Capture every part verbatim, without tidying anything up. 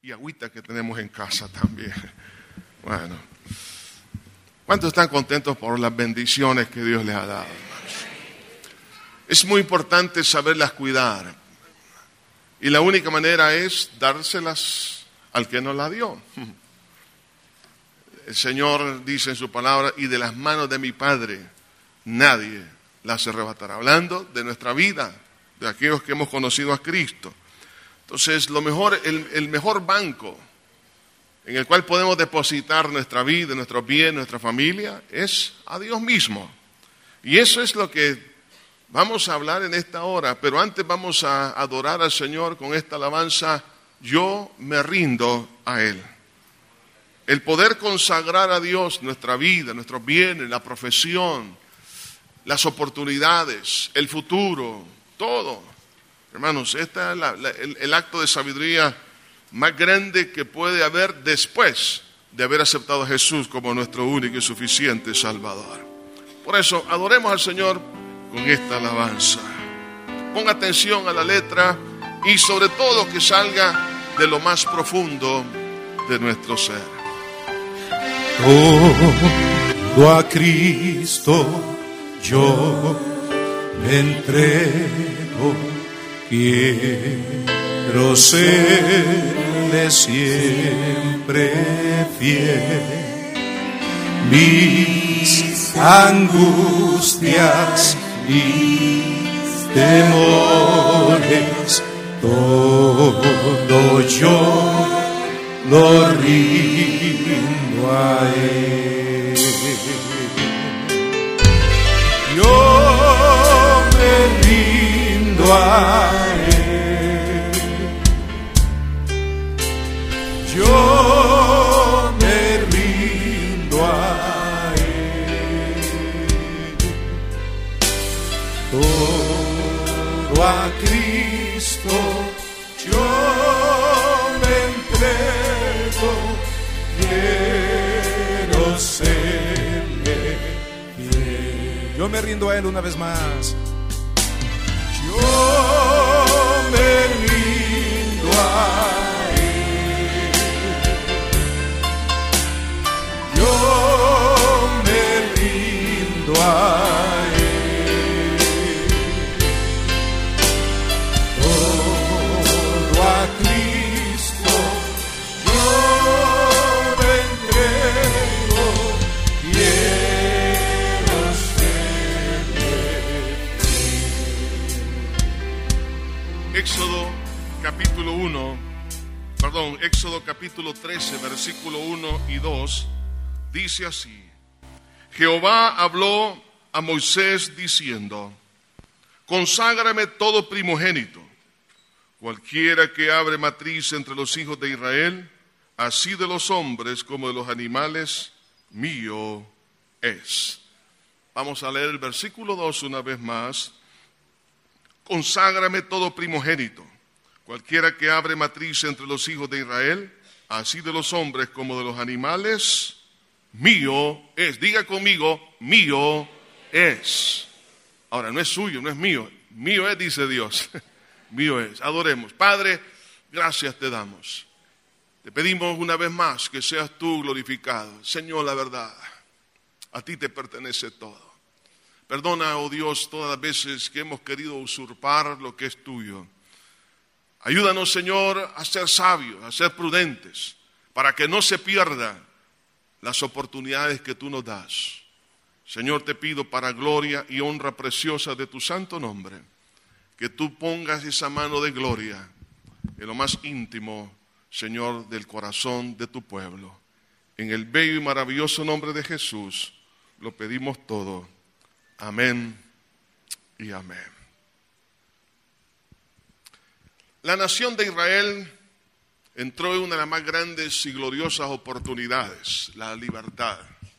y agüita que tenemos en casa también. Bueno, ¿cuántos están contentos por las bendiciones que Dios les ha dado, hermanos? Es muy importante saberlas cuidar. Y la única manera es dárselas al que nos la dio. El Señor dice en su palabra, y de las manos de mi Padre nadie las arrebatará. Hablando de nuestra vida, de aquellos que hemos conocido a Cristo. Entonces, lo mejor, el, el mejor banco en el cual podemos depositar nuestra vida, nuestro bien, nuestra familia, es a Dios mismo. Y eso es lo que vamos a hablar en esta hora, pero antes vamos a adorar al Señor con esta alabanza, yo me rindo a Él. El poder consagrar a Dios nuestra vida, nuestros bienes, la profesión, las oportunidades, el futuro, todo. Hermanos, este es la, la, el, el acto de sabiduría más grande que puede haber después de haber aceptado a Jesús como nuestro único y suficiente Salvador. Por eso, adoremos al Señor con esta alabanza. Ponga atención a la letra y sobre todo que salga de lo más profundo de nuestro ser. Todo a Cristo yo me entrego, quiero serle siempre fiel. Mis angustias y temores, todo yo lo rindo a Él. Yo me rindo a Él. Yo me rindo a Él. Todo a Cristo yo me entrego, quiero serle fiel. Yo me rindo a Él una vez más. Yo me rindo a Él. Yo me rindo a Él. Todo a Cristo yo me entrego, quiero serle fiel. Éxodo capítulo uno, perdón, Éxodo capítulo trece, versículo uno y dos, dice así: Jehová habló a Moisés diciendo, conságrame todo primogénito, cualquiera que abre matriz entre los hijos de Israel, así de los hombres como de los animales, mío es. Vamos a leer el versículo dos una vez más. Conságrame todo primogénito, cualquiera que abre matriz entre los hijos de Israel, así de los hombres como de los animales, mío es. Diga conmigo, mío es. Ahora, no es suyo, no es mío. Mío es, dice Dios. Mío es. Adoremos. Padre, gracias te damos. Te pedimos una vez más que seas tú glorificado. Señor, la verdad, a ti te pertenece todo. Perdona, oh Dios, todas las veces que hemos querido usurpar lo que es tuyo. Ayúdanos, Señor, a ser sabios, a ser prudentes, para que no se pierdan las oportunidades que tú nos das. Señor, te pido para gloria y honra preciosa de tu santo nombre, que tú pongas esa mano de gloria en lo más íntimo, Señor, del corazón de tu pueblo. En el bello y maravilloso nombre de Jesús lo pedimos todo. Amén y amén. La nación de Israel entró en una de las más grandes y gloriosas oportunidades, la libertad.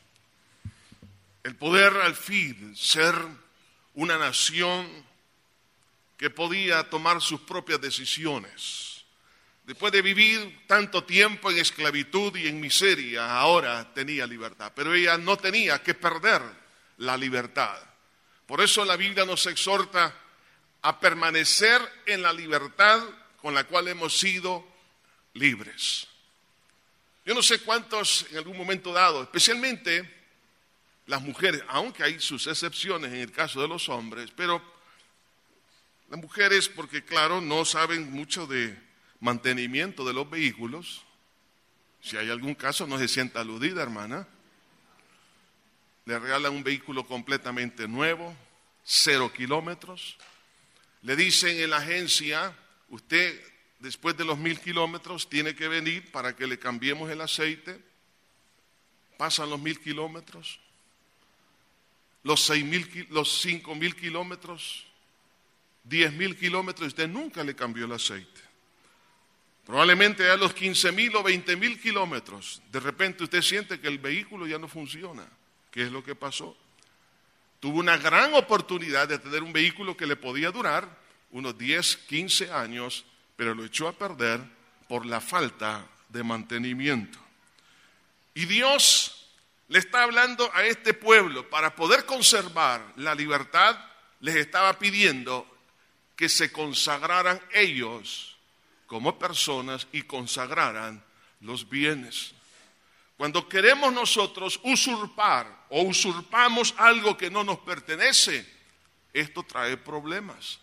El poder al fin ser una nación que podía tomar sus propias decisiones. Después de vivir tanto tiempo en esclavitud y en miseria, ahora tenía libertad. Pero ella no tenía que perder la libertad. Por eso la Biblia nos exhorta a permanecer en la libertad con la cual hemos sido libres. Yo no sé cuántos en algún momento dado, especialmente las mujeres, aunque hay sus excepciones en el caso de los hombres, pero las mujeres, porque claro, no saben mucho de mantenimiento de los vehículos. Si hay algún caso, no se sienta aludida, hermana. Le regalan un vehículo completamente nuevo, cero kilómetros. Le dicen en la agencia, usted después de los mil kilómetros tiene que venir para que le cambiemos el aceite. Pasan los mil kilómetros, los seis mil, los cinco mil kilómetros, diez mil kilómetros, y usted nunca le cambió el aceite. Probablemente a los quince mil o veinte mil kilómetros, de repente usted siente que el vehículo ya no funciona. ¿Qué es lo que pasó? Tuvo una gran oportunidad de tener un vehículo que le podía durar unos diez, quince años, pero lo echó a perder por la falta de mantenimiento. Y Dios le está hablando a este pueblo, para poder conservar la libertad, les estaba pidiendo que se consagraran ellos como personas y consagraran los bienes. Cuando queremos nosotros usurpar o usurpamos algo que no nos pertenece, esto trae problemas.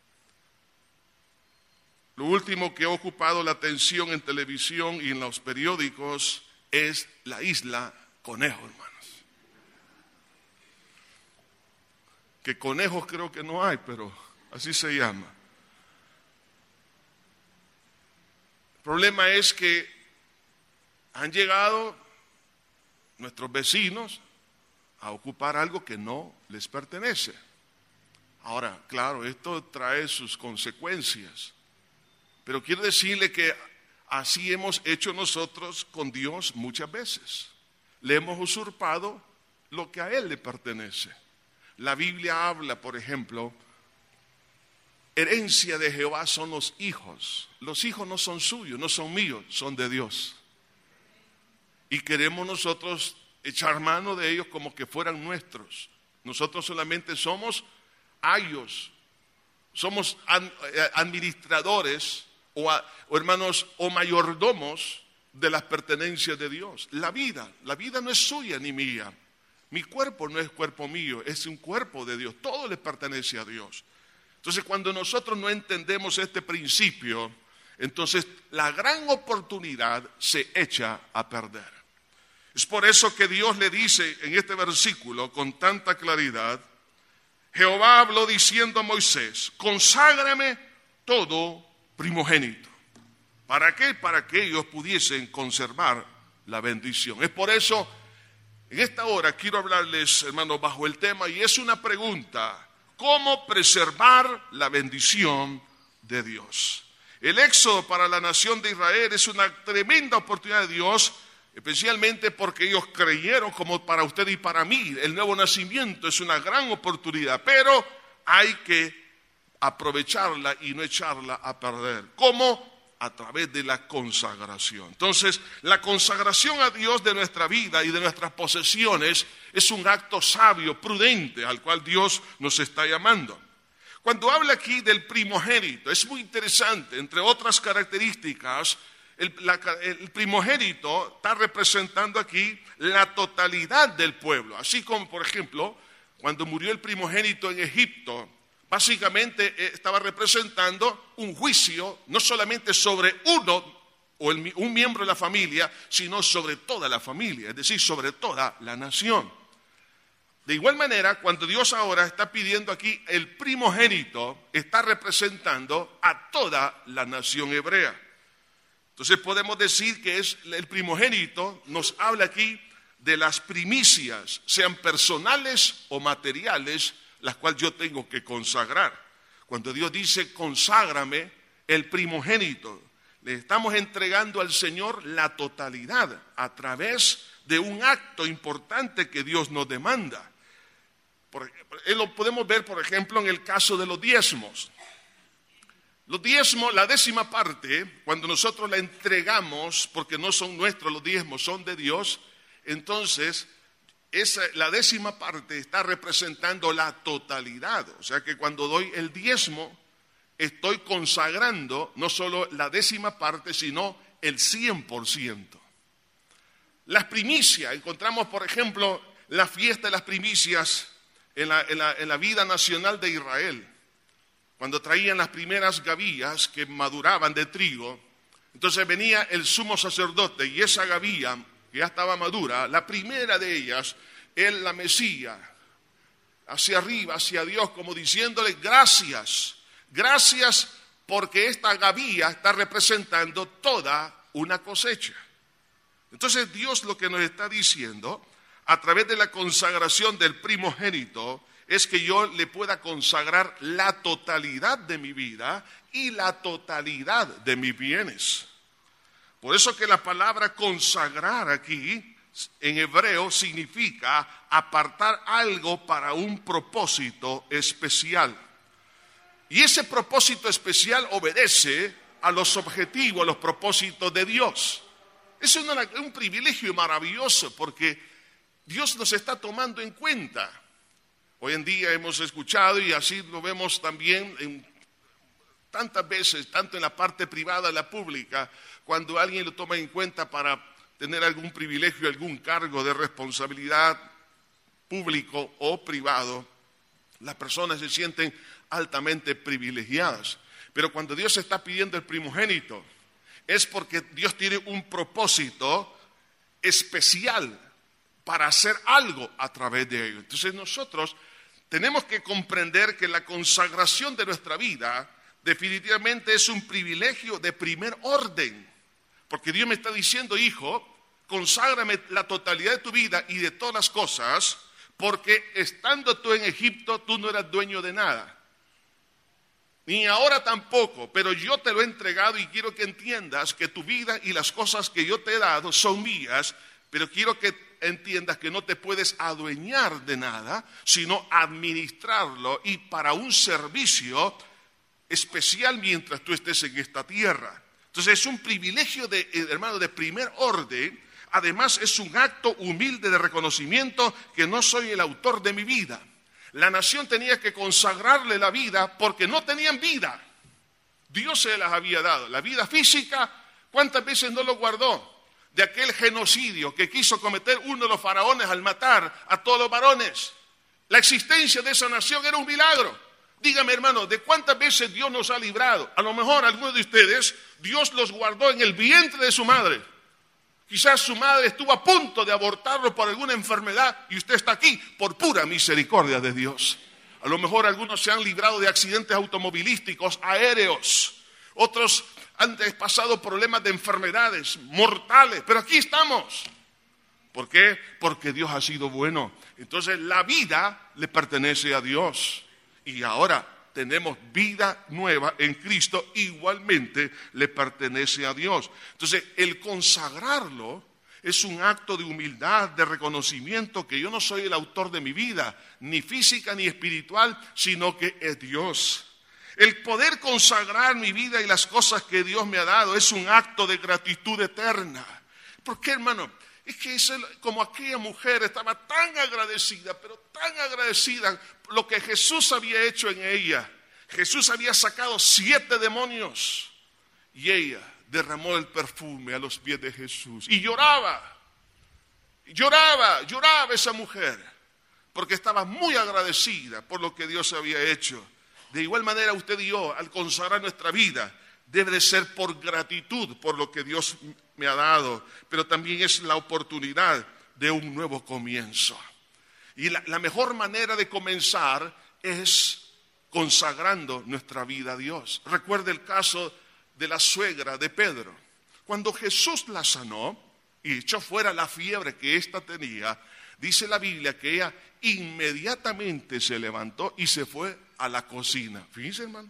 Lo último que ha ocupado la atención en televisión y en los periódicos es la isla Conejo, hermanos. Que conejos creo que no hay, pero así se llama. El problema es que han llegado nuestros vecinos a ocupar algo que no les pertenece. Ahora, claro, esto trae sus consecuencias, pero quiero decirle que así hemos hecho nosotros con Dios muchas veces. Le hemos usurpado lo que a Él le pertenece. La Biblia habla, por ejemplo, herencia de Jehová son los hijos. Los hijos no son suyos, no son míos, son de Dios. Y queremos nosotros echar mano de ellos como que fueran nuestros. Nosotros solamente somos ayos, somos administradores o, a, o hermanos o mayordomos de las pertenencias de Dios. La vida, la vida no es suya ni mía. Mi cuerpo no es cuerpo mío, es un cuerpo de Dios. Todo le pertenece a Dios. Entonces, cuando nosotros no entendemos este principio, entonces la gran oportunidad se echa a perder. Es por eso que Dios le dice en este versículo con tanta claridad, Jehová habló diciendo a Moisés, conságrame todo primogénito. ¿Para qué? Para que ellos pudiesen conservar la bendición. Es por eso, en esta hora quiero hablarles, hermanos, bajo el tema, y es una pregunta, ¿cómo preservar la bendición de Dios? El éxodo para la nación de Israel es una tremenda oportunidad de Dios, especialmente porque ellos creyeron, como para usted y para mí, el nuevo nacimiento es una gran oportunidad, pero hay que aprovecharla y no echarla a perder. ¿Cómo? A través de la consagración. Entonces, la consagración a Dios de nuestra vida y de nuestras posesiones es un acto sabio, prudente, al cual Dios nos está llamando. Cuando habla aquí del primogénito, es muy interesante, entre otras características, el, la, el primogénito está representando aquí la totalidad del pueblo, así como, por ejemplo, cuando murió el primogénito en Egipto, básicamente estaba representando un juicio no solamente sobre uno o el, un miembro de la familia, sino sobre toda la familia, es decir, sobre toda la nación. De igual manera, cuando Dios ahora está pidiendo aquí el primogénito, está representando a toda la nación hebrea. Entonces podemos decir que es el primogénito, nos habla aquí de las primicias, sean personales o materiales, las cuales yo tengo que consagrar. Cuando Dios dice, conságrame el primogénito, le estamos entregando al Señor la totalidad a través de un acto importante que Dios nos demanda. Por, lo podemos ver, por ejemplo, en el caso de los diezmos. Los diezmos, la décima parte, cuando nosotros la entregamos, porque no son nuestros los diezmos, son de Dios, entonces esa, la décima parte está representando la totalidad. O sea que cuando doy el diezmo, estoy consagrando no solo la décima parte, sino el cien por ciento. Las primicias, encontramos por ejemplo la fiesta de las primicias en la, en la, en la vida nacional de Israel. Cuando traían las primeras gavillas que maduraban de trigo, entonces venía el sumo sacerdote y esa gavilla que ya estaba madura, la primera de ellas, él la mecía hacia arriba, hacia Dios, como diciéndole gracias, gracias porque esta gavilla está representando toda una cosecha. Entonces Dios lo que nos está diciendo, a través de la consagración del primogénito, es que yo le pueda consagrar la totalidad de mi vida y la totalidad de mis bienes. Por eso que la palabra consagrar aquí, en hebreo, significa apartar algo para un propósito especial. Y ese propósito especial obedece a los objetivos, a los propósitos de Dios. Es una, un privilegio maravilloso porque Dios nos está tomando en cuenta. Hoy en día hemos escuchado y así lo vemos también en tantas veces, tanto en la parte privada y la pública, cuando alguien lo toma en cuenta para tener algún privilegio, algún cargo de responsabilidad público o privado, las personas se sienten altamente privilegiadas. Pero cuando Dios está pidiendo el primogénito, es porque Dios tiene un propósito especial para hacer algo a través de ello. Entonces nosotros tenemos que comprender que la consagración de nuestra vida definitivamente es un privilegio de primer orden. Porque Dios me está diciendo, hijo, conságrame la totalidad de tu vida y de todas las cosas, porque estando tú en Egipto, tú no eras dueño de nada. Ni ahora tampoco, pero yo te lo he entregado y quiero que entiendas que tu vida y las cosas que yo te he dado son mías, pero quiero que entiendas que no te puedes adueñar de nada, sino administrarlo y para un servicio especial mientras tú estés en esta tierra. Entonces es un privilegio, de, hermano, de primer orden. Además es un acto humilde de reconocimiento que no soy el autor de mi vida. La nación tenía que consagrarle la vida porque no tenían vida. Dios se las había dado. La vida física, ¿cuántas veces no lo guardó? De aquel genocidio que quiso cometer uno de los faraones al matar a todos los varones. La existencia de esa nación era un milagro. Dígame, hermano, ¿de cuántas veces Dios nos ha librado? A lo mejor algunos de ustedes, Dios los guardó en el vientre de su madre. Quizás su madre estuvo a punto de abortarlo por alguna enfermedad y usted está aquí por pura misericordia de Dios. A lo mejor algunos se han librado de accidentes automovilísticos, aéreos. Otros han pasado problemas de enfermedades mortales, pero aquí estamos. ¿Por qué? Porque Dios ha sido bueno. Entonces la vida le pertenece a Dios. Y ahora tenemos vida nueva en Cristo, igualmente le pertenece a Dios. Entonces, el consagrarlo es un acto de humildad, de reconocimiento que yo no soy el autor de mi vida, ni física ni espiritual, sino que es Dios. El poder consagrar mi vida y las cosas que Dios me ha dado es un acto de gratitud eterna. ¿Por qué, hermano? Es que es como aquella mujer estaba tan agradecida, pero tan agradecida por lo que Jesús había hecho en ella. Jesús había sacado siete demonios y ella derramó el perfume a los pies de Jesús. Y lloraba, lloraba, lloraba esa mujer, porque estaba muy agradecida por lo que Dios había hecho. De igual manera usted y yo, al consagrar nuestra vida, debe de ser por gratitud por lo que Dios me ha dado, pero también es la oportunidad de un nuevo comienzo. Y la, la mejor manera de comenzar es consagrando nuestra vida a Dios. Recuerde el caso de la suegra de Pedro. Cuando Jesús la sanó y echó fuera la fiebre que ésta tenía, dice la Biblia que ella inmediatamente se levantó y se fue a la cocina. Fíjense, hermano.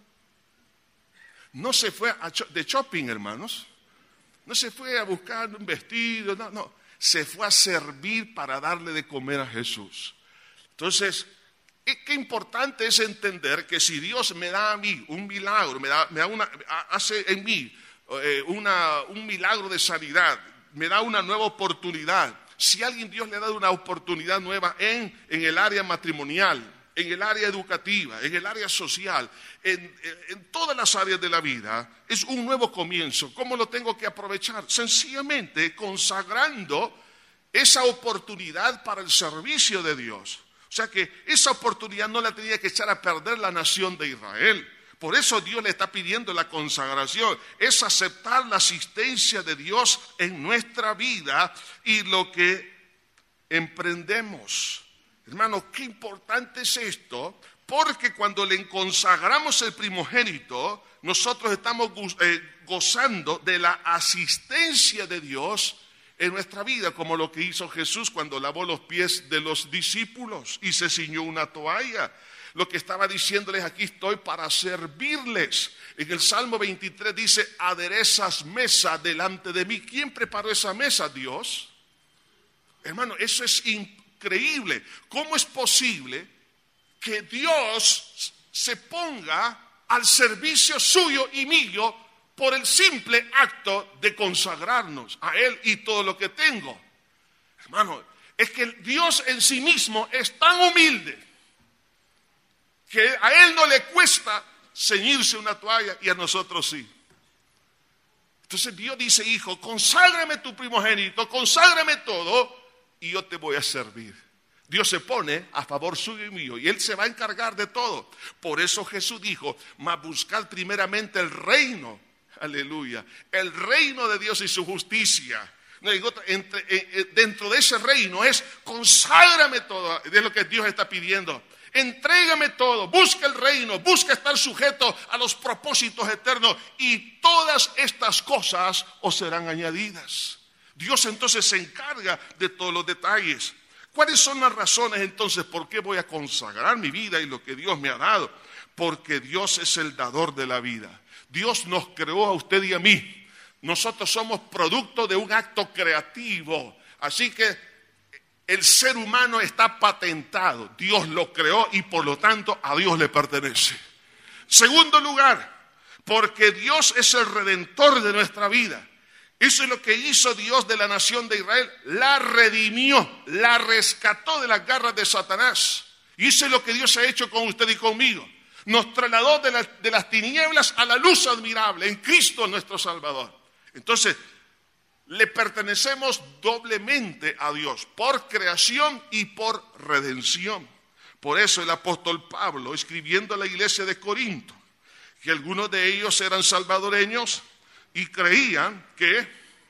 No se fue a de shopping, hermanos. No se fue a buscar un vestido, no, no. Se fue a servir para darle de comer a Jesús. Entonces, qué importante es entender que si Dios me da a mí un milagro, me da, me da una, hace en mí eh, una, un milagro de sanidad, me da una nueva oportunidad. Si a alguien Dios le ha dado una oportunidad nueva en, en el área matrimonial, en el área educativa, en el área social, en, en todas las áreas de la vida, es un nuevo comienzo. ¿Cómo lo tengo que aprovechar? Sencillamente consagrando esa oportunidad para el servicio de Dios. O sea que esa oportunidad no la tenía que echar a perder la nación de Israel. Por eso Dios le está pidiendo la consagración, es aceptar la asistencia de Dios en nuestra vida y lo que emprendemos. Hermano, qué importante es esto, porque cuando le consagramos el primogénito, nosotros estamos gozando de la asistencia de Dios en nuestra vida, como lo que hizo Jesús cuando lavó los pies de los discípulos y se ciñó una toalla. Lo que estaba diciéndoles, aquí estoy para servirles. En el Salmo veintitrés dice, aderezas mesa delante de mí. ¿Quién preparó esa mesa? Dios. Hermano, eso es increíble. ¿Cómo es posible que Dios se ponga al servicio suyo y mío por el simple acto de consagrarnos a Él y todo lo que tengo? Hermano, es que Dios en sí mismo es tan humilde que a Él no le cuesta ceñirse una toalla y a nosotros sí. Entonces Dios dice, hijo, conságrame tu primogénito, conságrame todo y yo te voy a servir. Dios se pone a favor suyo y mío y Él se va a encargar de todo. Por eso Jesús dijo, mas buscad primeramente el reino, aleluya, el reino de Dios y su justicia. Entre, eh, dentro de ese reino es conságrame todo, es lo que Dios está pidiendo. Entrégame todo, busca el reino, busca estar sujeto a los propósitos eternos y todas estas cosas os serán añadidas. Dios entonces se encarga de todos los detalles. ¿Cuáles son las razones entonces por qué voy a consagrar mi vida y lo que Dios me ha dado? Porque Dios es el dador de la vida. Dios nos creó a usted y a mí. Nosotros somos producto de un acto creativo. Así que el ser humano está patentado, Dios lo creó y por lo tanto a Dios le pertenece. Segundo lugar, porque Dios es el redentor de nuestra vida. Eso es lo que hizo Dios de la nación de Israel, la redimió, la rescató de las garras de Satanás. Y eso es lo que Dios ha hecho con usted y conmigo. Nos trasladó de, la, de las tinieblas a la luz admirable, en Cristo nuestro Salvador. Entonces, le pertenecemos doblemente a Dios, por creación y por redención. Por eso el apóstol Pablo, escribiendo a la iglesia de Corinto, que algunos de ellos eran salvadoreños y creían que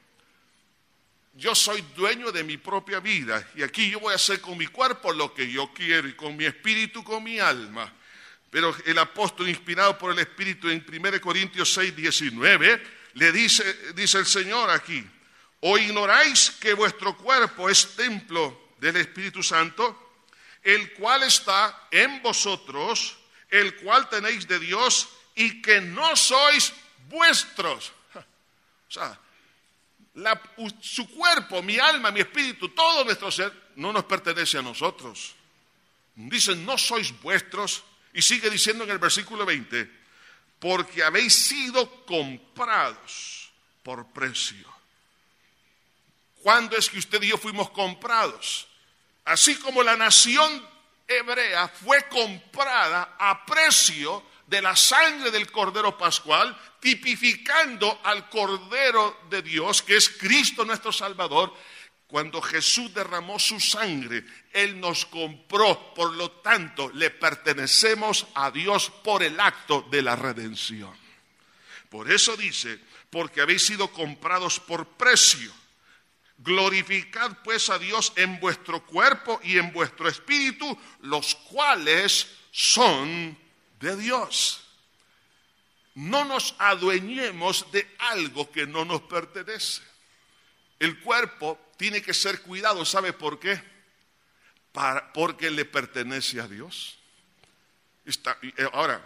yo soy dueño de mi propia vida y aquí yo voy a hacer con mi cuerpo lo que yo quiero y con mi espíritu, con mi alma. Pero el apóstol, inspirado por el Espíritu, en primera Corintios seis, diecinueve, le dice, dice el Señor aquí, ¿o ignoráis que vuestro cuerpo es templo del Espíritu Santo, el cual está en vosotros, el cual tenéis de Dios y que no sois vuestros? O sea, la, su cuerpo, mi alma, mi espíritu, todo nuestro ser no nos pertenece a nosotros. Dicen, no sois vuestros. Y sigue diciendo en el versículo veinte, porque habéis sido comprados por precio. ¿Cuándo es que usted y yo fuimos comprados? Así como la nación hebrea fue comprada a precio de la sangre del Cordero Pascual, tipificando al Cordero de Dios, que es Cristo nuestro Salvador. Cuando Jesús derramó su sangre, Él nos compró, por lo tanto, le pertenecemos a Dios por el acto de la redención. Por eso dice, porque habéis sido comprados por precio. Glorificad pues a Dios en vuestro cuerpo y en vuestro espíritu, los cuales son de Dios. No nos adueñemos de algo que no nos pertenece. El cuerpo tiene que ser cuidado, ¿sabe por qué? Para, porque le pertenece a Dios. Está, ahora,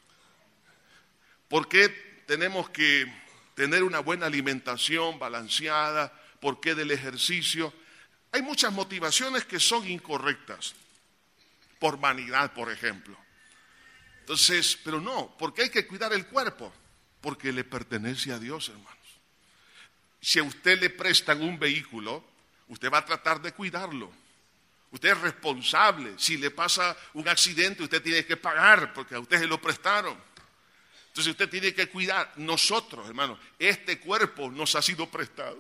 ¿por qué tenemos que tener una buena alimentación balanceada? ¿Por qué del ejercicio? Hay muchas motivaciones que son incorrectas. Por vanidad, por ejemplo. Entonces, pero no, porque hay que cuidar el cuerpo, porque le pertenece a Dios, hermanos. Si a usted le prestan un vehículo, usted va a tratar de cuidarlo. Usted es responsable. Si le pasa un accidente, usted tiene que pagar porque a usted se lo prestaron. Entonces usted tiene que cuidar. Nosotros, hermano, este cuerpo nos ha sido prestado.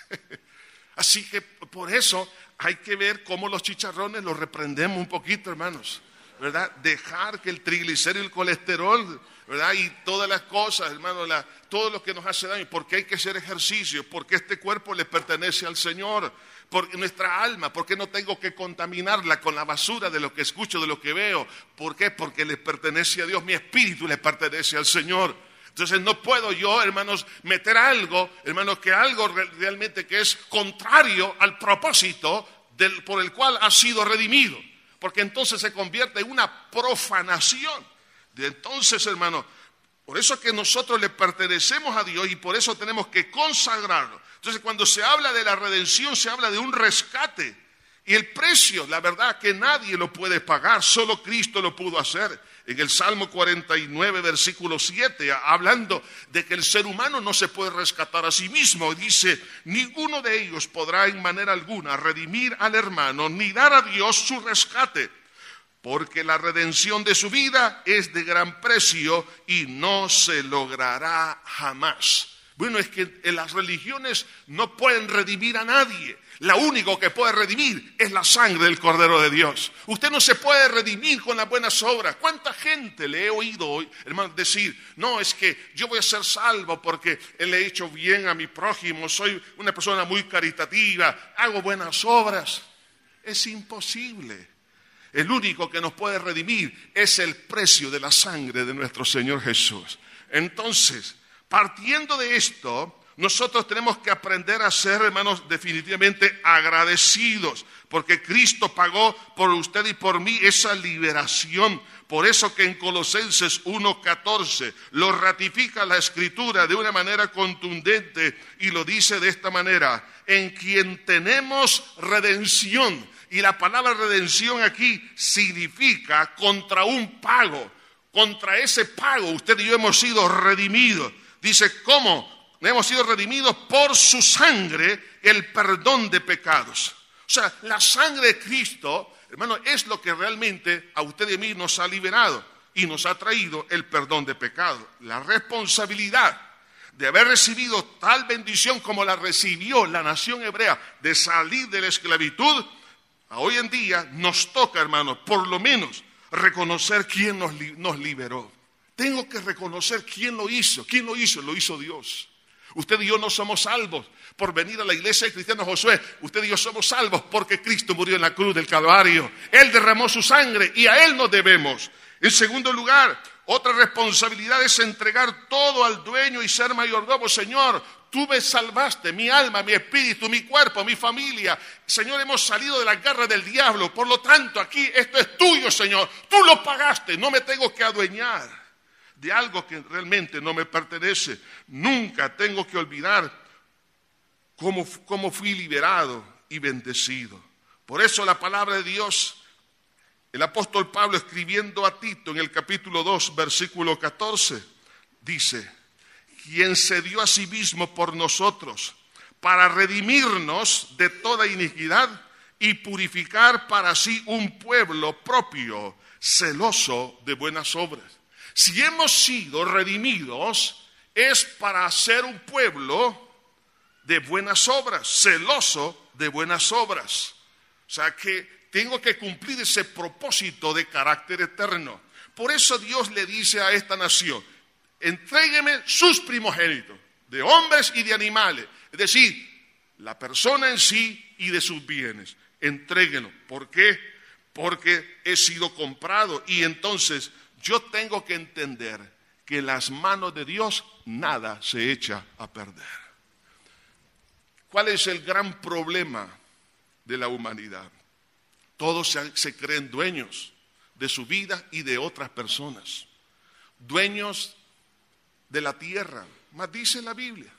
Así que por eso hay que ver cómo los chicharrones los reprendemos un poquito, hermanos, ¿verdad? Dejar que el triglicérido y el colesterol, ¿verdad? Y todas las cosas, hermano, la, todo lo que nos hace daño. Porque hay que hacer ejercicio, porque este cuerpo le pertenece al Señor. Porque nuestra alma, ¿por qué no tengo que contaminarla con la basura de lo que escucho, de lo que veo? ¿Por qué? Porque le pertenece a Dios, mi espíritu le pertenece al Señor. Entonces no puedo yo, hermanos, meter algo, hermanos, que algo realmente que es contrario al propósito del, por el cual ha sido redimido. Porque entonces se convierte en una profanación. De entonces, hermano, por eso es que nosotros le pertenecemos a Dios y por eso tenemos que consagrarlo. Entonces, cuando se habla de la redención, se habla de un rescate. Y el precio, la verdad, que nadie lo puede pagar, solo Cristo lo pudo hacer. En el Salmo cuarenta y nueve, versículo siete, hablando de que el ser humano no se puede rescatar a sí mismo, dice, ninguno de ellos podrá en manera alguna redimir al hermano, ni dar a Dios su rescate, porque la redención de su vida es de gran precio y no se logrará jamás. Bueno, es que en las religiones no pueden redimir a nadie. La único que puede redimir es la sangre del Cordero de Dios. Usted no se puede redimir con las buenas obras. ¿Cuánta gente le he oído hoy, hermano, decir, no, es que yo voy a ser salvo porque le he hecho bien a mi prójimo, soy una persona muy caritativa, hago buenas obras? Es imposible. El único que nos puede redimir es el precio de la sangre de nuestro Señor Jesús. Entonces, partiendo de esto, nosotros tenemos que aprender a ser, hermanos, definitivamente agradecidos, porque Cristo pagó por usted y por mí esa liberación. Por eso que en Colosenses uno catorce lo ratifica la Escritura de una manera contundente y lo dice de esta manera, en quien tenemos redención. Y la palabra redención aquí significa contra un pago, contra ese pago usted y yo hemos sido redimidos. Dice, ¿cómo? Hemos sido redimidos por su sangre, el perdón de pecados. O sea, la sangre de Cristo, hermano, es lo que realmente a usted y a mí nos ha liberado y nos ha traído el perdón de pecados. La responsabilidad de haber recibido tal bendición como la recibió la nación hebrea, de salir de la esclavitud, a hoy en día nos toca, hermano, por lo menos reconocer quién nos, nos liberó. Tengo que reconocer quién lo hizo. ¿Quién lo hizo? Lo hizo Dios. Usted y yo no somos salvos por venir a la iglesia de Cristiano Josué. Usted y yo somos salvos porque Cristo murió en la cruz del Calvario. Él derramó su sangre y a Él nos debemos. En segundo lugar, otra responsabilidad es entregar todo al dueño y ser mayordomo. Señor, tú me salvaste, mi alma, mi espíritu, mi cuerpo, mi familia. Señor, hemos salido de la garra del diablo. Por lo tanto, aquí esto es tuyo, Señor. Tú lo pagaste, no me tengo que adueñar de algo que realmente no me pertenece. Nunca tengo que olvidar cómo, cómo fui liberado y bendecido. Por eso la palabra de Dios, el apóstol Pablo escribiendo a Tito en el capítulo dos, versículo catorce, dice, quien se dio a sí mismo por nosotros para redimirnos de toda iniquidad y purificar para sí un pueblo propio, celoso de buenas obras. Si hemos sido redimidos, es para ser un pueblo de buenas obras, celoso de buenas obras. O sea que tengo que cumplir ese propósito de carácter eterno. Por eso Dios le dice a esta nación, entrégueme sus primogénitos, de hombres y de animales. Es decir, la persona en sí y de sus bienes. Entréguenlo. ¿Por qué? Porque he sido comprado y entonces yo tengo que entender que en las manos de Dios nada se echa a perder. ¿Cuál es el gran problema de la humanidad? Todos se, se creen dueños de su vida y de otras personas. Dueños de la tierra. Más dice la Biblia,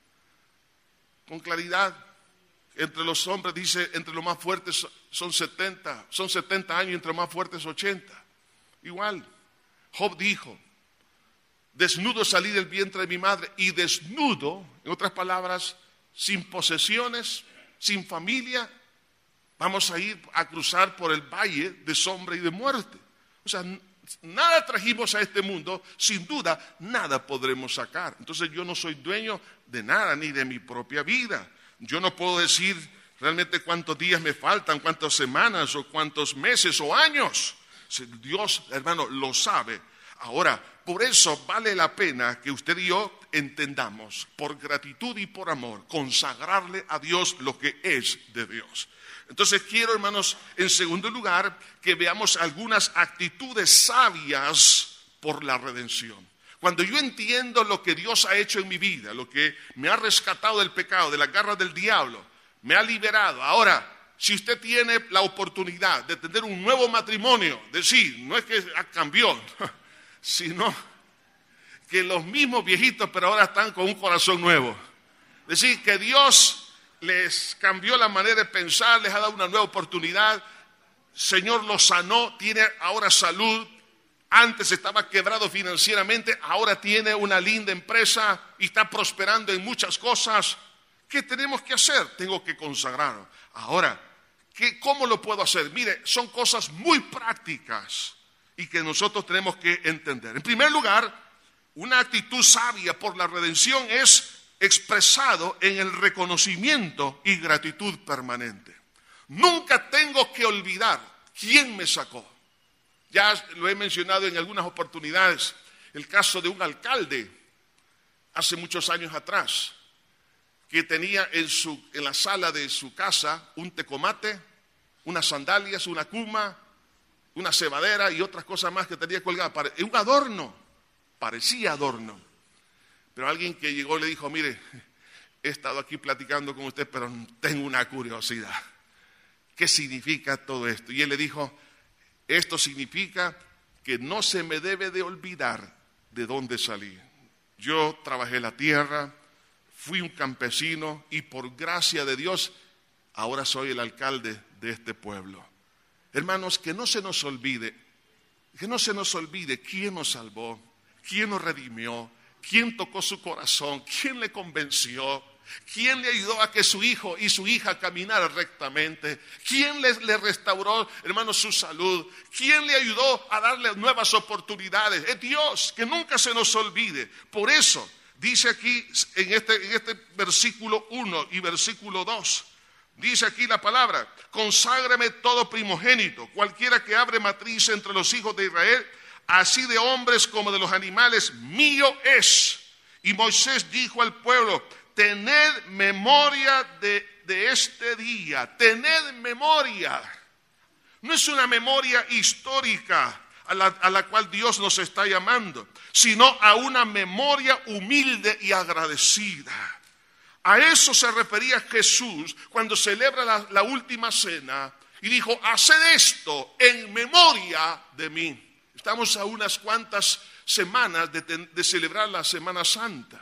con claridad, entre los hombres dice, entre los más fuertes son setenta, son setenta años, entre los más fuertes ochenta. Igual. Job dijo, desnudo salí del vientre de mi madre y desnudo, en otras palabras, sin posesiones, sin familia, vamos a ir a cruzar por el valle de sombra y de muerte. O sea, nada trajimos a este mundo, sin duda, nada podremos sacar. Entonces yo no soy dueño de nada, ni de mi propia vida. Yo no puedo decir realmente cuántos días me faltan, cuántas semanas, o cuántos meses o años. Dios, hermano, lo sabe. Ahora, por eso vale la pena que usted y yo entendamos, por gratitud y por amor, consagrarle a Dios lo que es de Dios. Entonces quiero, hermanos, en segundo lugar, que veamos algunas actitudes sabias por la redención. Cuando yo entiendo lo que Dios ha hecho en mi vida, lo que me ha rescatado del pecado, de las garras del diablo, me ha liberado. Ahora, si usted tiene la oportunidad de tener un nuevo matrimonio, decir, no es que cambió, sino que los mismos viejitos, pero ahora están con un corazón nuevo. Es decir, que Dios les cambió la manera de pensar, les ha dado una nueva oportunidad. Señor los sanó, tiene ahora salud. Antes estaba quebrado financieramente, ahora tiene una linda empresa y está prosperando en muchas cosas. ¿Qué tenemos que hacer? Tengo que consagrarlo. Ahora, ¿qué, ¿cómo lo puedo hacer? Mire, son cosas muy prácticas y que nosotros tenemos que entender. En primer lugar, una actitud sabia por la redención es expresado en el reconocimiento y gratitud permanente. Nunca tengo que olvidar quién me sacó. Ya lo he mencionado en algunas oportunidades, el caso de un alcalde hace muchos años atrás, que tenía en, su, en la sala de su casa un tecomate, unas sandalias, una cuma, una cebadera y otras cosas más que tenía colgadas. Un adorno, parecía adorno. Pero alguien que llegó le dijo, mire, he estado aquí platicando con usted, pero tengo una curiosidad. ¿Qué significa todo esto? Y él le dijo, esto significa que no se me debe de olvidar de dónde salí. Yo trabajé la tierra, fui un campesino y por gracia de Dios, ahora soy el alcalde de este pueblo. Hermanos, que no se nos olvide, que no se nos olvide quién nos salvó, quién nos redimió, quién tocó su corazón, quién le convenció, quién le ayudó a que su hijo y su hija caminaran rectamente, quién le, le restauró, hermanos, su salud, quién le ayudó a darle nuevas oportunidades. Es Dios, que nunca se nos olvide. Por eso dice aquí en este, en este versículo uno y versículo dos, dice aquí la palabra, conságrame todo primogénito, cualquiera que abre matriz entre los hijos de Israel, así de hombres como de los animales, mío es. Y Moisés dijo al pueblo, tened memoria de, de este día, tened memoria. No es una memoria histórica a la, a la cual Dios nos está llamando, sino a una memoria humilde y agradecida. A eso se refería Jesús cuando celebra la, la última cena y dijo, haced esto en memoria de mí. Estamos a unas cuantas semanas de, de celebrar la Semana Santa.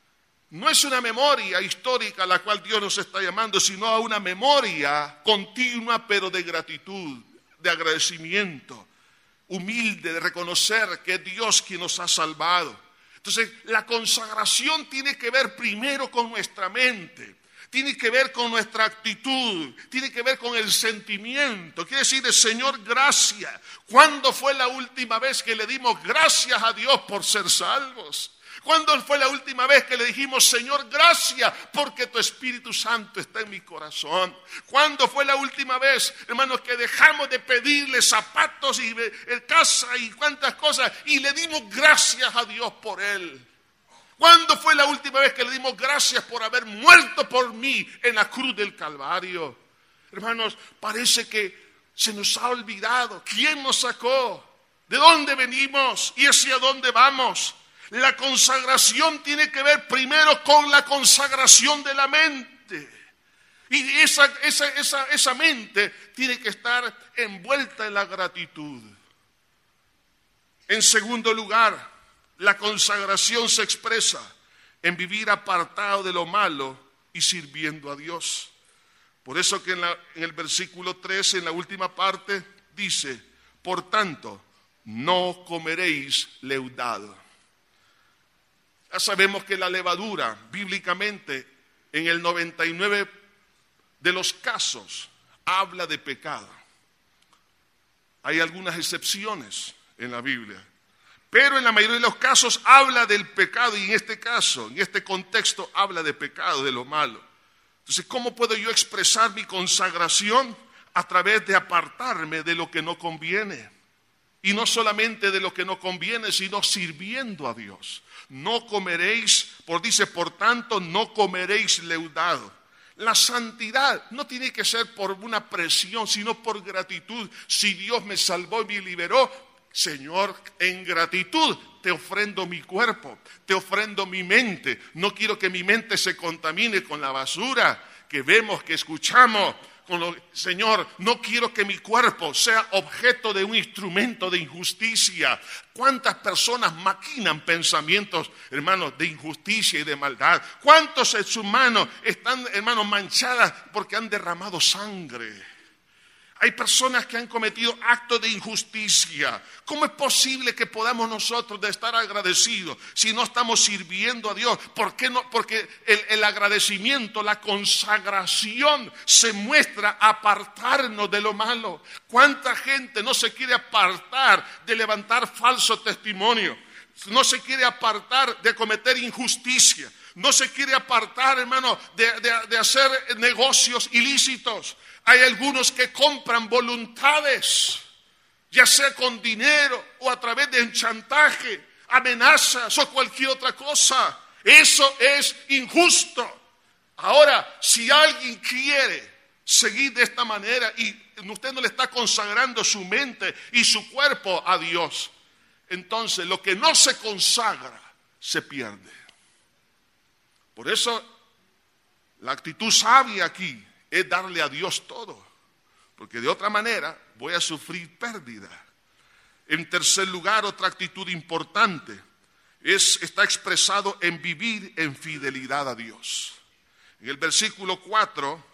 No es una memoria histórica a la cual Dios nos está llamando, sino a una memoria continua, pero de gratitud, de agradecimiento, humilde, de reconocer que es Dios quien nos ha salvado. Entonces, la consagración tiene que ver primero con nuestra mente, tiene que ver con nuestra actitud, tiene que ver con el sentimiento. Quiere decir, Señor, gracias. ¿Cuándo fue la última vez que le dimos gracias a Dios por ser salvos? ¿Cuándo fue la última vez que le dijimos, Señor, gracias porque tu Espíritu Santo está en mi corazón? ¿Cuándo fue la última vez, hermanos, que dejamos de pedirle zapatos y casa y cuantas cosas y le dimos gracias a Dios por él? ¿Cuándo fue la última vez que le dimos gracias por haber muerto por mí en la cruz del Calvario? Hermanos, parece que se nos ha olvidado quién nos sacó, de dónde venimos y hacia dónde vamos. La consagración tiene que ver primero con la consagración de la mente. Y esa, esa, esa, esa mente tiene que estar envuelta en la gratitud. En segundo lugar, la consagración se expresa en vivir apartado de lo malo y sirviendo a Dios. Por eso que en, la, en el versículo trece, en la última parte, dice, por tanto, no comeréis leudado. Ya sabemos que la levadura, bíblicamente, en el noventa y nueve de los casos, habla de pecado. Hay algunas excepciones en la Biblia, pero en la mayoría de los casos habla del pecado, y en este caso, en este contexto, habla de pecado, de lo malo. Entonces, ¿cómo puedo yo expresar mi consagración? A través de apartarme de lo que no conviene. Y no solamente de lo que no conviene, sino sirviendo a Dios. No comeréis, por dice, por tanto, no comeréis leudado. La santidad no tiene que ser por una presión, sino por gratitud. Si Dios me salvó y me liberó, Señor, en gratitud te ofrendo mi cuerpo, te ofrendo mi mente. No quiero que mi mente se contamine con la basura que vemos, que escuchamos. Con lo, Señor, no quiero que mi cuerpo sea objeto de un instrumento de injusticia. ¿Cuántas personas maquinan pensamientos, hermanos, de injusticia y de maldad? ¿Cuántos seres humanos están, hermanos, manchadas porque han derramado sangre? Hay personas que han cometido actos de injusticia. ¿Cómo es posible que podamos nosotros de estar agradecidos si no estamos sirviendo a Dios? ¿Por qué no? Porque el, el agradecimiento, la consagración se muestra apartarnos de lo malo. ¿Cuánta gente no se quiere apartar de levantar falso testimonio? No se quiere apartar de cometer injusticia. No se quiere apartar, hermano, de, de, de hacer negocios ilícitos. Hay algunos que compran voluntades, ya sea con dinero o a través de chantaje, amenazas o cualquier otra cosa. Eso es injusto. Ahora, si alguien quiere seguir de esta manera y usted no le está consagrando su mente y su cuerpo a Dios, entonces lo que no se consagra se pierde. Por eso la actitud sabia aquí es darle a Dios todo, porque de otra manera voy a sufrir pérdida. En tercer lugar, otra actitud importante es, está expresado en vivir en fidelidad a Dios. En el versículo cuatro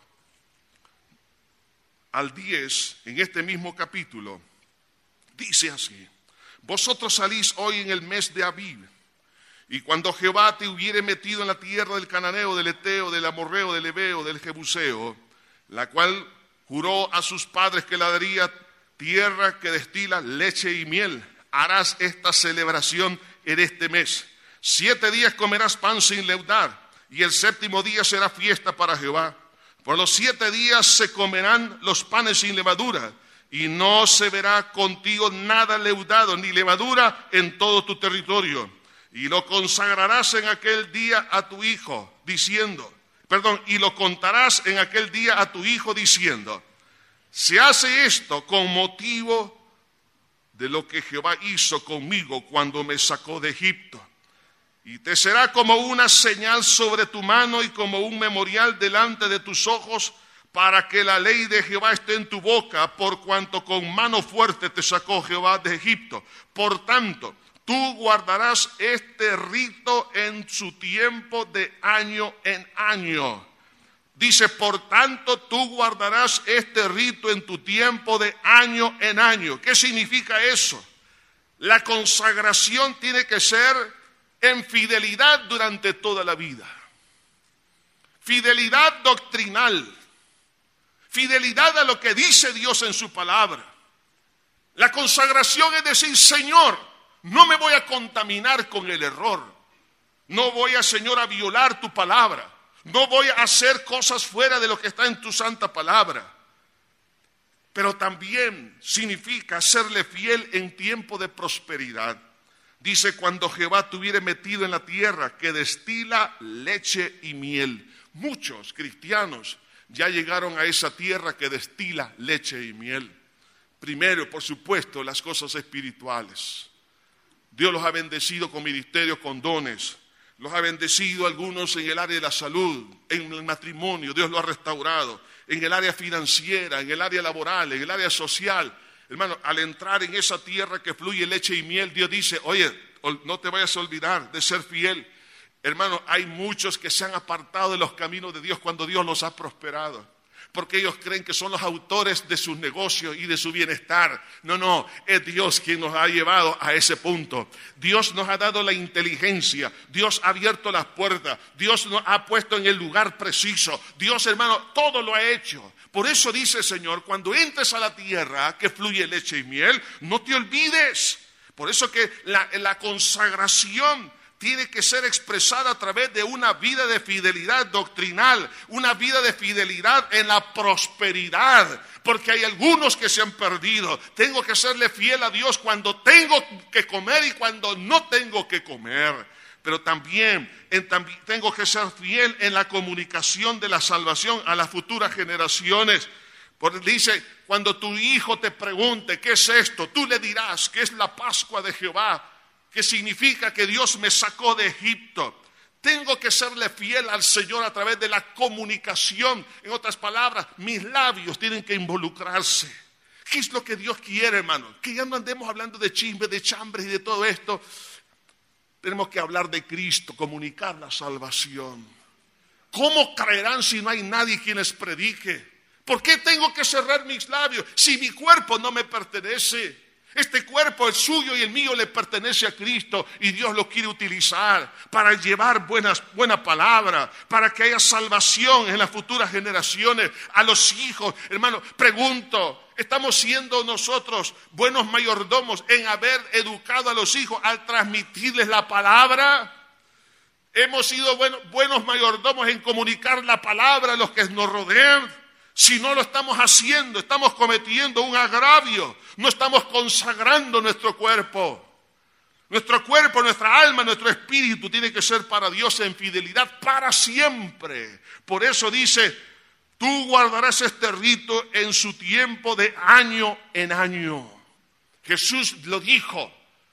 al diez, en este mismo capítulo, dice así: vosotros salís hoy en el mes de Abib, y cuando Jehová te hubiere metido en la tierra del cananeo, del eteo, del amorreo, del heveo, del jebuseo, la cual juró a sus padres que la daría, tierra que destila leche y miel, harás esta celebración en este mes. Siete días comerás pan sin leudar, y el séptimo día será fiesta para Jehová. Por los siete días se comerán los panes sin levadura, y no se verá contigo nada leudado, ni levadura en todo tu territorio. Y lo consagrarás en aquel día a tu hijo, diciendo, perdón, y lo contarás en aquel día a tu hijo, diciendo, se hace esto con motivo de lo que Jehová hizo conmigo cuando me sacó de Egipto. Y te será como una señal sobre tu mano y como un memorial delante de tus ojos, para que la ley de Jehová esté en tu boca, por cuanto con mano fuerte te sacó Jehová de Egipto. Por tanto, tú guardarás este rito en su tiempo de año en año. Dice, por tanto, tú guardarás este rito en tu tiempo de año en año. ¿Qué significa eso? La consagración tiene que ser en fidelidad durante toda la vida. Fidelidad doctrinal. Fidelidad a lo que dice Dios en su palabra. La consagración es decir, Señor, no me voy a contaminar con el error. No voy a, Señor, a violar tu palabra. No voy a hacer cosas fuera de lo que está en tu santa palabra. Pero también significa serle fiel en tiempo de prosperidad. Dice, cuando Jehová te hubiere metido en la tierra que destila leche y miel. Muchos cristianos ya llegaron a esa tierra que destila leche y miel. Primero, por supuesto, las cosas espirituales. Dios los ha bendecido con ministerios, con dones. Los ha bendecido algunos en el área de la salud, en el matrimonio, Dios lo ha restaurado. En el área financiera, en el área laboral, en el área social. Hermano, al entrar en esa tierra que fluye leche y miel, Dios dice, oye, no te vayas a olvidar de ser fiel. Hermano, hay muchos que se han apartado de los caminos de Dios cuando Dios los ha prosperado. porque ellos creen que son los autores de sus negocios y de su bienestar. No, no, es Dios quien nos ha llevado a ese punto. Dios nos ha dado la inteligencia, Dios ha abierto las puertas, Dios nos ha puesto en el lugar preciso. Dios, hermano, todo lo ha hecho. Por eso dice el Señor, cuando entres a la tierra que fluye leche y miel, no te olvides. Por eso que la, la consagración tiene que ser expresada a través de una vida de fidelidad doctrinal, una vida de fidelidad en la prosperidad, porque hay algunos que se han perdido. Tengo que serle fiel a Dios cuando tengo que comer y cuando no tengo que comer. Pero también, en, también tengo que ser fiel en la comunicación de la salvación a las futuras generaciones. Porque dice, cuando tu hijo te pregunte, ¿qué es esto? Tú le dirás que es la Pascua de Jehová, que significa que Dios me sacó de Egipto. Tengo que serle fiel al Señor a través de la comunicación. En otras palabras, mis labios tienen que involucrarse. ¿Qué es lo que Dios quiere, hermano? Que ya no andemos hablando de chismes, de chambres y de todo esto. Tenemos que hablar de Cristo, comunicar la salvación. ¿Cómo creerán si no hay nadie quien les predique? ¿Por qué tengo que cerrar mis labios si mi cuerpo no me pertenece? Este cuerpo es suyo y el mío le pertenece a Cristo y Dios lo quiere utilizar para llevar buenas, buena palabra, para que haya salvación en las futuras generaciones, a los hijos. Hermano, pregunto, ¿estamos siendo nosotros buenos mayordomos en haber educado a los hijos al transmitirles la palabra? ¿Hemos sido bueno, buenos mayordomos en comunicar la palabra a los que nos rodean? Si no lo estamos haciendo, estamos cometiendo un agravio, no estamos consagrando nuestro cuerpo. Nuestro cuerpo, nuestra alma, nuestro espíritu tiene que ser para Dios en fidelidad para siempre. Por eso dice, tú guardarás este rito en su tiempo de año en año. Jesús lo dijo,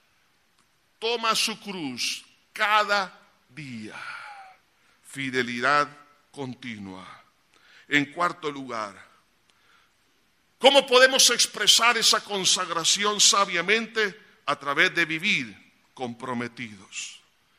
toma su cruz cada día. Fidelidad continua. En cuarto lugar, ¿cómo podemos expresar esa consagración sabiamente? A través de vivir comprometidos.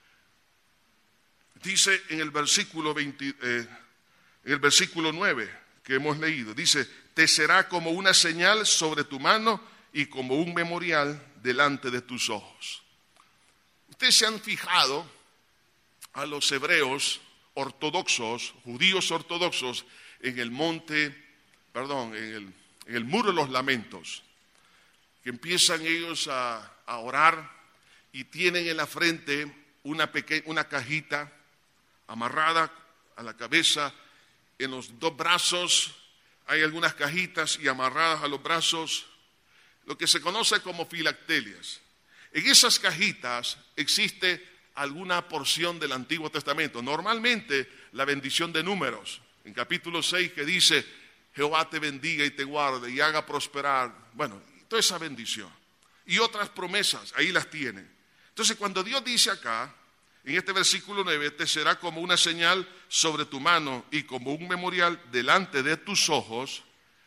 Dice en el versículo veinte, eh, en el versículo nueve que hemos leído, dice, te será como una señal sobre tu mano y como un memorial delante de tus ojos. Ustedes se han fijado a los hebreos ortodoxos, judíos ortodoxos, en el monte, perdón, en el, en el muro de los lamentos, que empiezan ellos a, a orar y tienen en la frente una, peque, una cajita amarrada a la cabeza, en los dos brazos hay algunas cajitas y amarradas a los brazos, lo que se conoce como filactelias. En esas cajitas existe alguna porción del Antiguo Testamento, normalmente la bendición de Números, en capítulo seis que dice, Jehová te bendiga y te guarde y haga prosperar, bueno, toda esa bendición. Y otras promesas, ahí las tiene. Entonces cuando Dios dice acá, en este versículo nueve, te será como una señal sobre tu mano y como un memorial delante de tus ojos,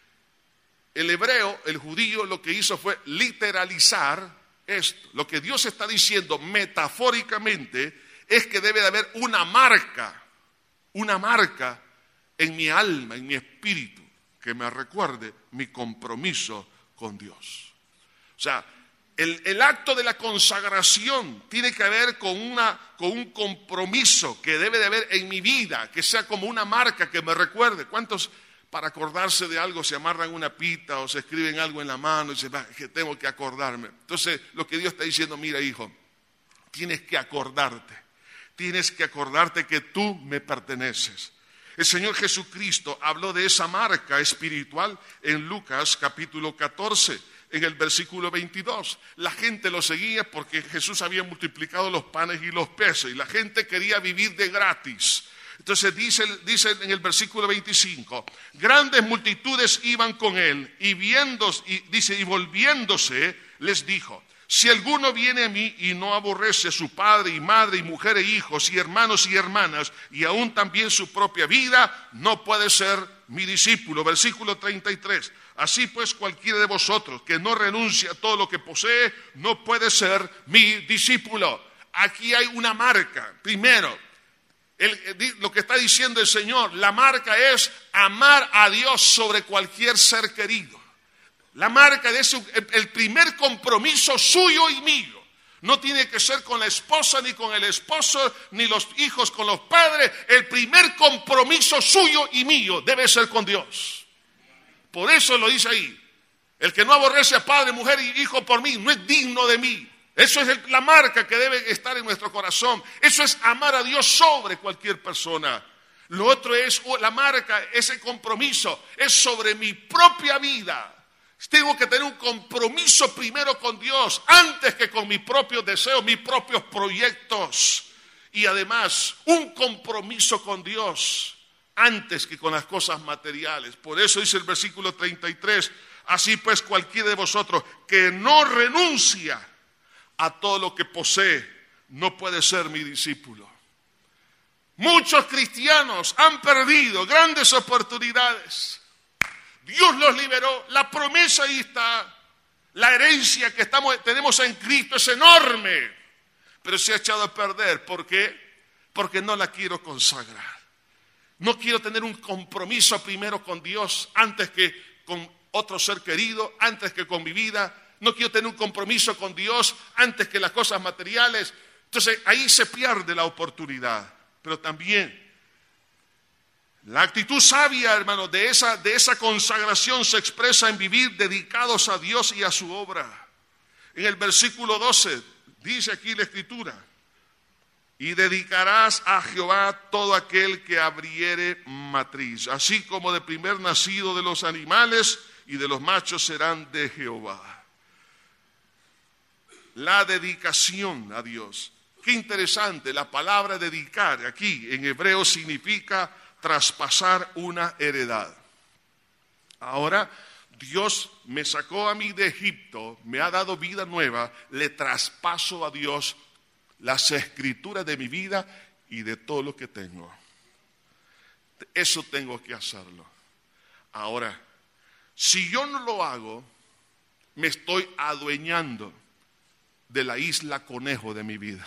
el hebreo, el judío, lo que hizo fue literalizar esto. Lo que Dios está diciendo metafóricamente es que debe de haber una marca, una marca en mi alma, en mi espíritu, que me recuerde mi compromiso con Dios. O sea, el, el acto de la consagración tiene que ver con, una, con un compromiso que debe de haber en mi vida, que sea como una marca que me recuerde. ¿Cuántos para acordarse de algo se amarran una pita o se escriben algo en la mano y dicen, que tengo que acordarme? Entonces, lo que Dios está diciendo, mira hijo, tienes que acordarte, tienes que acordarte que tú me perteneces. El Señor Jesucristo habló de esa marca espiritual en Lucas capítulo catorce, en el versículo veintidós. La gente lo seguía porque Jesús había multiplicado los panes y los peces y la gente quería vivir de gratis. Entonces dice, dice en el versículo veinticinco, grandes multitudes iban con él y viendo, y dice, y volviéndose les dijo, si alguno viene a mí y no aborrece a su padre y madre y mujer e hijos y hermanos y hermanas y aún también su propia vida, no puede ser mi discípulo. Versículo treinta y tres, así pues cualquiera de vosotros que no renuncia a todo lo que posee, no puede ser mi discípulo. Aquí hay una marca. Primero, El, lo que está diciendo el Señor, la marca es amar a Dios sobre cualquier ser querido. La marca de ese, el primer compromiso suyo y mío. No tiene que ser con la esposa, ni con el esposo, ni los hijos con los padres. El primer compromiso suyo y mío debe ser con Dios. Por eso lo dice ahí. El que no aborrece a padre, mujer y hijo por mí, no es digno de mí. Eso es la marca que debe estar en nuestro corazón. Eso es amar a Dios sobre cualquier persona. Lo otro es la marca, ese compromiso, es sobre mi propia vida. Tengo que tener un compromiso primero con Dios, antes que con mis propios deseos, mis propios proyectos. Y además, un compromiso con Dios, antes que con las cosas materiales. Por eso dice el versículo treinta y tres, así pues cualquiera de vosotros que no renuncia a todo lo que posee, no puede ser mi discípulo. Muchos cristianos han perdido grandes oportunidades. Dios los liberó, la promesa ahí está, la herencia que estamos, tenemos en Cristo es enorme, pero se ha echado a perder. ¿Por qué? Porque no la quiero consagrar. No quiero tener un compromiso primero con Dios antes que con otro ser querido, antes que con mi vida. No quiero tener un compromiso con Dios antes que las cosas materiales. Entonces ahí se pierde la oportunidad. Pero también la actitud sabia, hermanos, de esa, de esa consagración se expresa en vivir dedicados a Dios y a su obra. En el versículo doce dice aquí la Escritura, y dedicarás a Jehová todo aquel que abriere matriz, así como de primer nacido de los animales y de los machos serán de Jehová. La dedicación a Dios. Qué interesante, la palabra dedicar aquí en hebreo significa traspasar una heredad. Ahora, Dios me sacó a mí de Egipto, me ha dado vida nueva, le traspaso a Dios las escrituras de mi vida y de todo lo que tengo. Eso tengo que hacerlo. Ahora, si yo no lo hago, me estoy adueñando de la isla conejo de mi vida.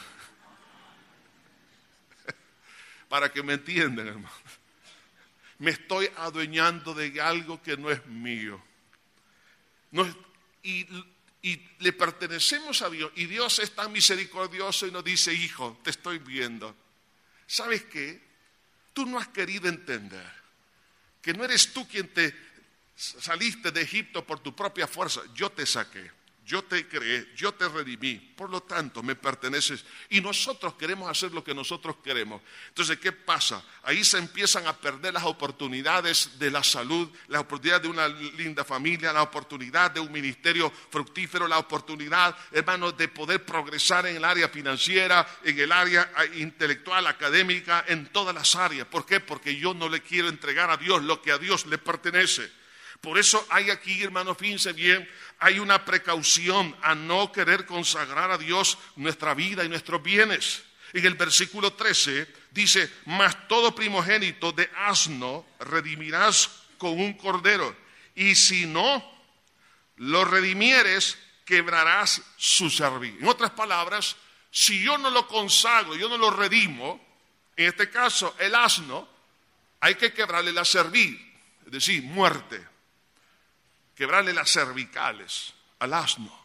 Para que me entiendan, hermano. Me estoy adueñando de algo que no es mío. No es, y, y le pertenecemos a Dios. Y Dios es tan misericordioso y nos dice, hijo, te estoy viendo. ¿Sabes qué? Tú no has querido entender que no eres tú quien te saliste de Egipto por tu propia fuerza. Yo te saqué. Yo te creé, yo te redimí, por lo tanto me perteneces y nosotros queremos hacer lo que nosotros queremos. Entonces, ¿qué pasa? Ahí se empiezan a perder las oportunidades de la salud, la oportunidad de una linda familia, la oportunidad de un ministerio fructífero, la oportunidad, hermanos, de poder progresar en el área financiera, en el área intelectual, académica, en todas las áreas. ¿Por qué? Porque yo no le quiero entregar a Dios lo que a Dios le pertenece. Por eso hay aquí, hermano, fíjense bien, hay una precaución a no querer consagrar a Dios nuestra vida y nuestros bienes. En el versículo trece dice, mas todo primogénito de asno redimirás con un cordero, y si no lo redimieres, quebrarás su cerviz. En otras palabras, si yo no lo consagro, yo no lo redimo, en este caso el asno, hay que quebrarle la cerviz, es decir, muerte. Quebrarle las cervicales al asno.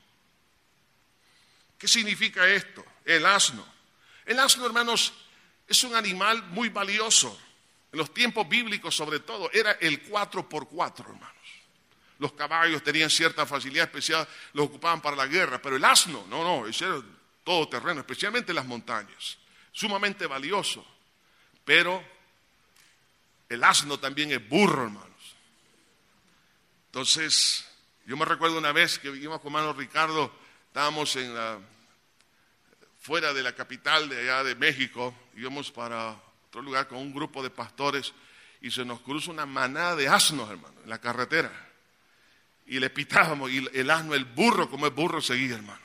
¿Qué significa esto? El asno. El asno, hermanos, es un animal muy valioso. En los tiempos bíblicos, sobre todo, era el cuatro por cuatro, hermanos. Los caballos tenían cierta facilidad especial, los ocupaban para la guerra, pero el asno, no, no, ese era todo terreno, especialmente en las montañas. Sumamente valioso. Pero el asno también es burro, hermano. Entonces, yo me recuerdo una vez que íbamos con hermano Ricardo, estábamos en la, fuera de la capital de allá de México, íbamos para otro lugar con un grupo de pastores y se nos cruza una manada de asnos, hermano, en la carretera. Y le pitábamos y el asno, el burro, como el burro seguía, hermano.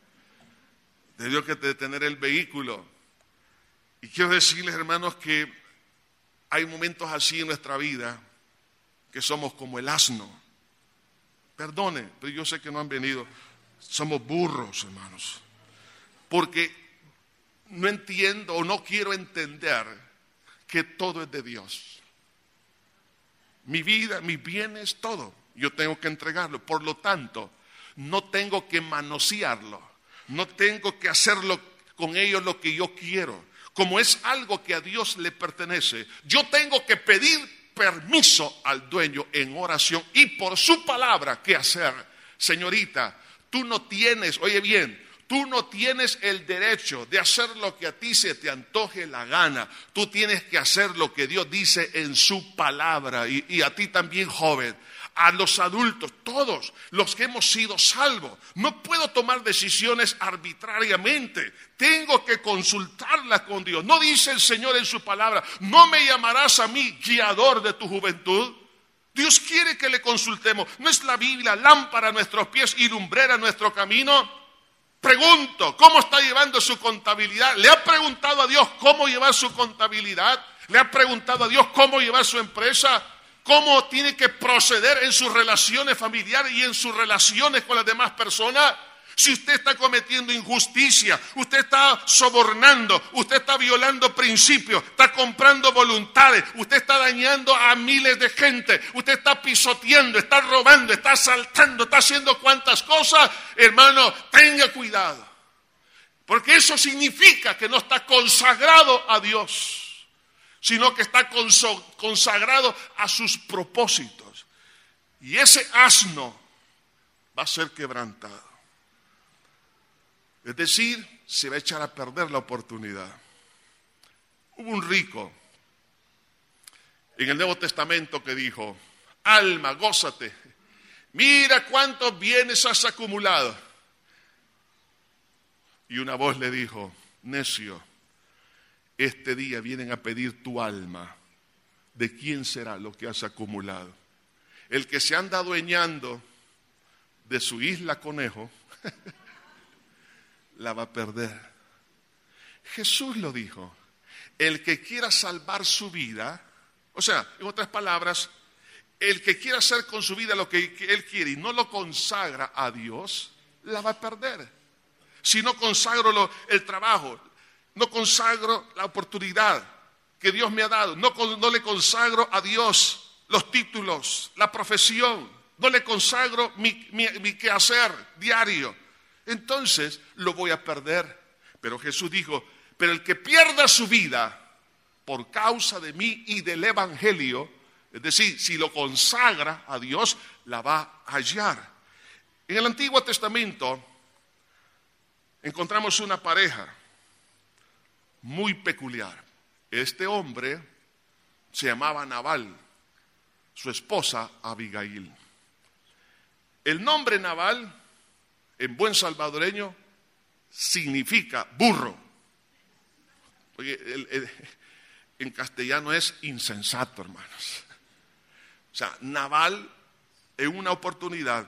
Debió que detener el vehículo. Y quiero decirles, hermanos, que hay momentos así en nuestra vida que somos como el asno. Perdone, pero yo sé que no han venido. Somos burros, hermanos. Porque no entiendo o no quiero entender que todo es de Dios. Mi vida, mis bienes, todo. Yo tengo que entregarlo. Por lo tanto, no tengo que manosearlo. No tengo que hacerlo con ellos lo que yo quiero. Como es algo que a Dios le pertenece, yo tengo que pedir permiso al dueño en oración y por su palabra qué hacer. Señorita, tú no tienes, oye bien, tú no tienes el derecho de hacer lo que a ti se te antoje la gana. Tú tienes que hacer lo que Dios dice en su palabra. Y, y a ti también, joven, a los adultos, todos los que hemos sido salvos. No puedo tomar decisiones arbitrariamente. Tengo que consultarla con Dios. ¿No dice el Señor en su palabra, no me llamarás a mí guiador de tu juventud? Dios quiere que le consultemos. ¿No es la Biblia lámpara a nuestros pies y lumbrera a nuestro camino? Pregunto, ¿cómo está llevando su contabilidad? ¿Le ha preguntado a Dios cómo llevar su contabilidad? ¿Le ha preguntado a Dios cómo llevar su empresa? ¿Cómo tiene que proceder en sus relaciones familiares y en sus relaciones con las demás personas? Si usted está cometiendo injusticia, usted está sobornando, usted está violando principios, está comprando voluntades, usted está dañando a miles de gente, usted está pisoteando, está robando, está asaltando, está haciendo cuantas cosas, hermano, tenga cuidado. Porque eso significa que no está consagrado a Dios, sino que está consagrado a sus propósitos. Y ese asno va a ser quebrantado. Es decir, se va a echar a perder la oportunidad. Hubo un rico en el Nuevo Testamento que dijo, alma, gózate, mira cuántos bienes has acumulado. Y una voz le dijo, necio, este día vienen a pedir tu alma. ¿De quién será lo que has acumulado? El que se anda adueñando de su isla conejo, la va a perder. Jesús lo dijo, el que quiera salvar su vida, o sea, en otras palabras, el que quiera hacer con su vida lo que él quiere y no lo consagra a Dios, la va a perder. Si no consagro lo, el trabajo, no consagro la oportunidad que Dios me ha dado, no, no le consagro a Dios los títulos, la profesión, no le consagro mi, mi, mi quehacer diario, entonces lo voy a perder. Pero Jesús dijo, pero el que pierda su vida por causa de mí y del evangelio, es decir, si lo consagra a Dios, la va a hallar. En el Antiguo Testamento encontramos una pareja muy peculiar. Este hombre se llamaba Nabal, su esposa Abigail. El nombre Nabal, en buen salvadoreño, significa burro. Oye, el, el, en castellano es insensato, hermanos. O sea, Nabal en una oportunidad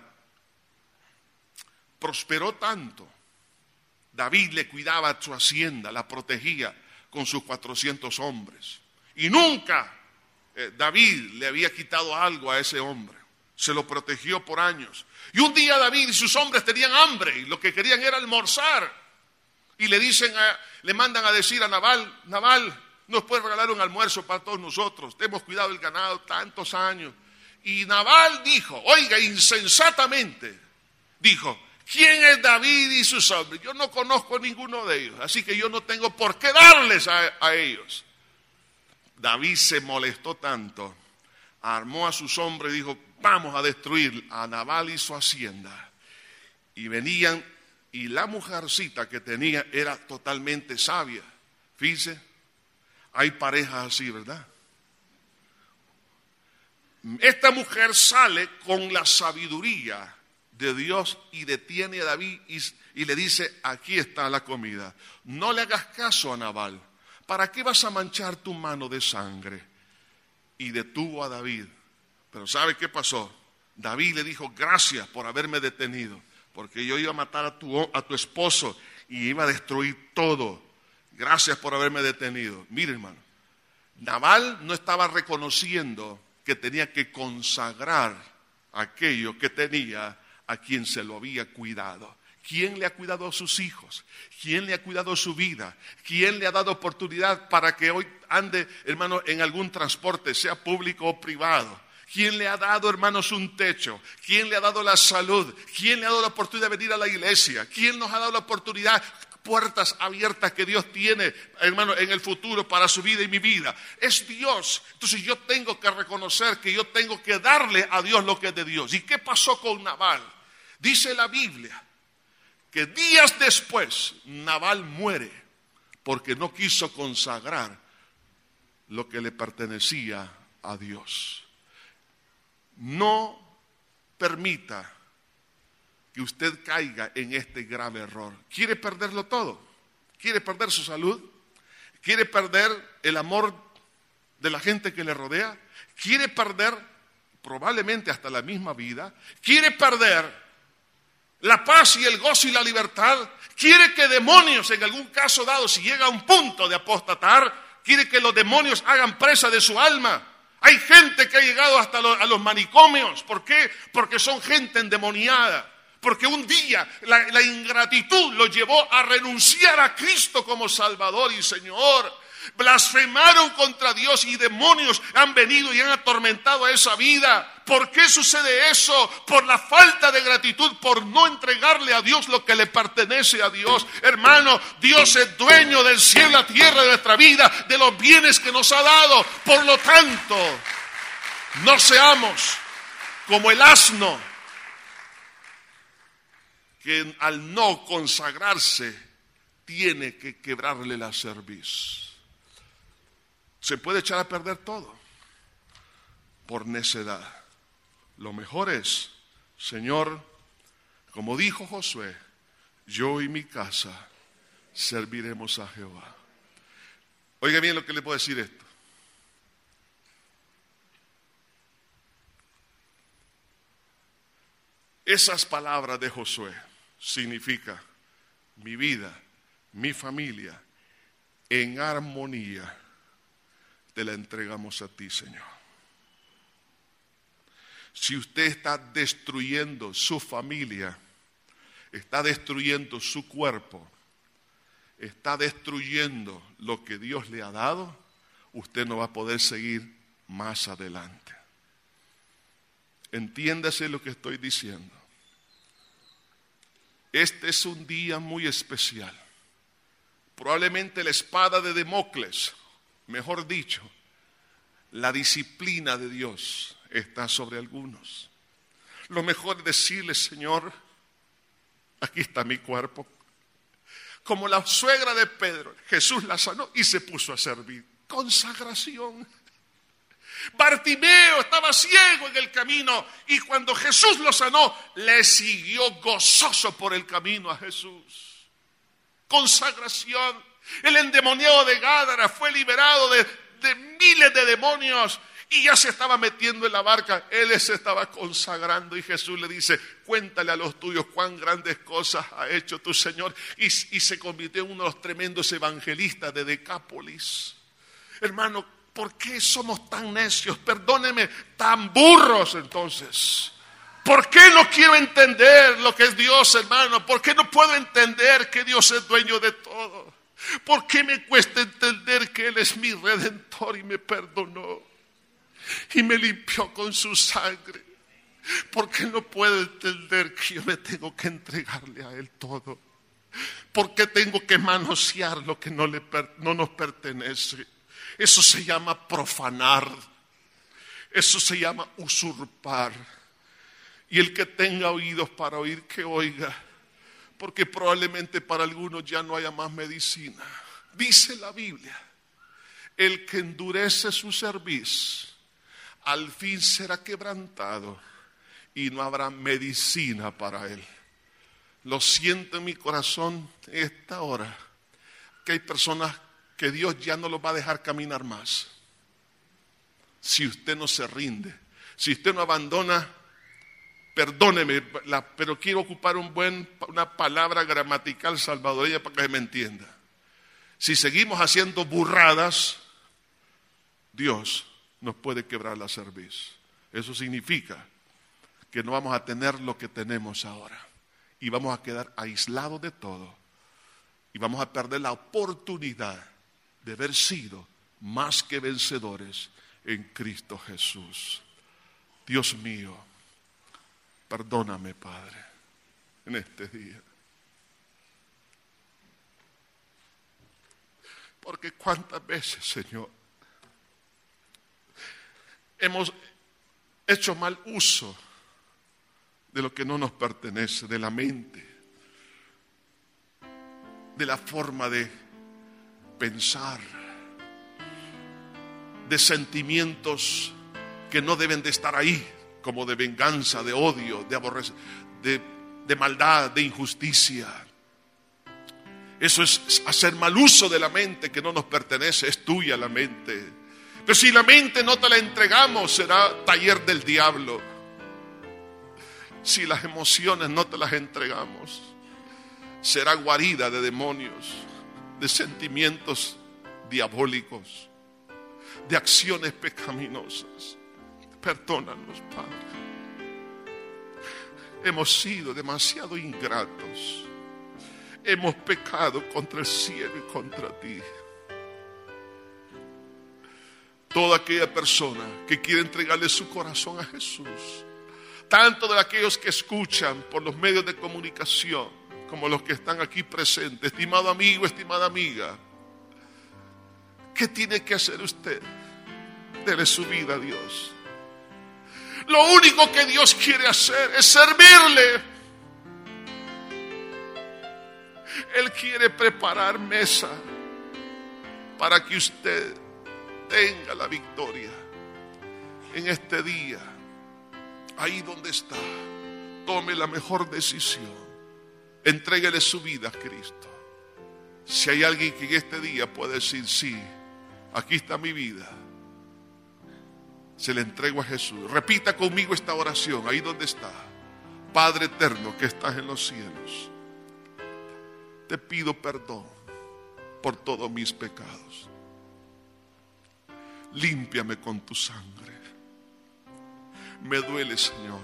prosperó tanto. David le cuidaba su hacienda, la protegía con sus cuatrocientos hombres. Y nunca eh, David le había quitado algo a ese hombre. Se lo protegió por años. Y un día David y sus hombres tenían hambre y lo que querían era almorzar. Y le dicen, a, le mandan a decir a Nabal, Nabal, nos puedes regalar un almuerzo para todos nosotros. Te hemos cuidado del ganado tantos años. Y Nabal dijo, oiga, insensatamente, dijo, ¿quién es David y sus hombres? Yo no conozco a ninguno de ellos, así que yo no tengo por qué darles a, a ellos. David se molestó tanto, armó a sus hombres y dijo, vamos a destruir a Nabal y su hacienda. Y venían, y la mujercita que tenía era totalmente sabia. Fíjense, hay parejas así, ¿verdad? Esta mujer sale con la sabiduría de Dios y detiene a David y, y le dice, aquí está la comida. No le hagas caso a Nabal. ¿Para qué vas a manchar tu mano de sangre? Y detuvo a David. Pero ¿sabe qué pasó? David le dijo, gracias por haberme detenido, porque yo iba a matar a tu, a tu esposo y iba a destruir todo. Gracias por haberme detenido. Mire, hermano, Nabal no estaba reconociendo que tenía que consagrar aquello que tenía a quien se lo había cuidado. ¿Quién le ha cuidado a sus hijos? ¿Quién le ha cuidado su vida? ¿Quién le ha dado oportunidad para que hoy ande, hermano, en algún transporte, sea público o privado. ¿Quién le ha dado, hermanos, un techo? ¿Quién le ha dado la salud? ¿Quién le ha dado la oportunidad de venir a la iglesia? ¿Quién nos ha dado la oportunidad, puertas abiertas que Dios tiene, hermano, en el futuro para su vida y mi vida? Es Dios. Entonces yo tengo que reconocer que yo tengo que darle a Dios lo que es de Dios. ¿Y qué pasó con Nabal? Dice la Biblia que días después Nabal muere porque no quiso consagrar lo que le pertenecía a Dios. No permita que usted caiga en este grave error. ¿Quiere perderlo todo? ¿Quiere perder su salud? ¿Quiere perder el amor de la gente que le rodea? ¿Quiere perder probablemente hasta la misma vida? ¿Quiere perder la paz y el gozo y la libertad? ¿Quiere que demonios, en algún caso dado, si llega a un punto de apostatar, quiere que los demonios hagan presa de su alma? Hay gente que ha llegado hasta los, a los manicomios. ¿Por qué? Porque son gente endemoniada. Porque un día la, la ingratitud lo llevó a renunciar a Cristo como Salvador y Señor. Blasfemaron contra Dios y demonios han venido y han atormentado a esa vida. ¿Por qué sucede eso? Por la falta de gratitud, por no entregarle a Dios lo que le pertenece a Dios. Hermano, Dios es dueño del cielo y la tierra, de nuestra vida, de los bienes que nos ha dado. Por lo tanto, no seamos como el asno que al no consagrarse tiene que quebrarle la cerviz. Se puede echar a perder todo por necedad. Lo mejor es, Señor, como dijo Josué, yo y mi casa serviremos a Jehová. Oiga bien lo que le puedo decir esto. Esas palabras de Josué significa mi vida, mi familia, en armonía te la entregamos a ti, Señor. Si usted está destruyendo su familia, está destruyendo su cuerpo, está destruyendo lo que Dios le ha dado, usted no va a poder seguir más adelante. Entiéndase lo que estoy diciendo. Este es un día muy especial. Probablemente la espada de Damocles, mejor dicho, la disciplina de Dios está sobre algunos. Lo mejor es decirle, Señor, aquí está mi cuerpo. Como la suegra de Pedro, Jesús la sanó y se puso a servir. Consagración. Bartimeo estaba ciego en el camino y cuando Jesús lo sanó, le siguió gozoso por el camino a Jesús. Consagración. El endemoniado de Gádara fue liberado de, de miles de demonios y ya se estaba metiendo en la barca. Él se estaba consagrando y Jesús le dice, cuéntale a los tuyos cuán grandes cosas ha hecho tu Señor. Y, y se convirtió en uno de los tremendos evangelistas de Decápolis. Hermano, ¿por qué somos tan necios? Perdóneme, tan burros entonces. ¿Por qué no quiero entender lo que es Dios, hermano? ¿Por qué no puedo entender que Dios es dueño de todo? ¿Por qué me cuesta entender que Él es mi Redentor y me perdonó? Y me limpió con su sangre. ¿Por qué no puedo entender que yo me tengo que entregarle a Él todo? ¿Por qué tengo que manosear lo que no, le per- no nos pertenece? Eso se llama profanar. Eso se llama usurpar. Y el que tenga oídos para oír, que oiga. Porque probablemente para algunos ya no haya más medicina. Dice la Biblia, el que endurece su cerviz, al fin será quebrantado y no habrá medicina para él. Lo siento en mi corazón en esta hora, que hay personas que Dios ya no los va a dejar caminar más. Si usted no se rinde, si usted no abandona, perdóneme, la, pero quiero ocupar un buen, una palabra gramatical salvadoreña para que se me entienda. Si seguimos haciendo burradas, Dios nos puede quebrar la cerviz. Eso significa que no vamos a tener lo que tenemos ahora y vamos a quedar aislados de todo y vamos a perder la oportunidad de haber sido más que vencedores en Cristo Jesús. Dios mío, perdóname, Padre, en este día. Porque cuántas veces, Señor, hemos hecho mal uso de lo que no nos pertenece, de la mente, de la forma de pensar, de sentimientos que no deben de estar ahí, como de venganza, de odio, de aborrecimiento, de, de maldad, de injusticia. Eso es hacer mal uso de la mente que no nos pertenece, es tuya la mente. Pero si la mente no te la entregamos, será taller del diablo. Si las emociones no te las entregamos, será guarida de demonios, de sentimientos diabólicos, de acciones pecaminosas. Perdónanos, Padre. Hemos sido demasiado ingratos. Hemos pecado contra el cielo y contra ti. Toda aquella persona que quiere entregarle su corazón a Jesús, tanto de aquellos que escuchan por los medios de comunicación como los que están aquí presentes, estimado amigo, estimada amiga, ¿qué tiene que hacer usted? Dele su vida a Dios. Lo único que Dios quiere hacer es servirle. Él quiere preparar mesa para que usted tenga la victoria en este día. Ahí donde está, tome la mejor decisión. Entréguele su vida a Cristo. Si hay alguien que en este día puede decir, sí, aquí está mi vida, se le entrego a Jesús. Repita conmigo esta oración, ahí donde está. Padre eterno que estás en los cielos, te pido perdón por todos mis pecados. Límpiame con tu sangre. Me duele, Señor,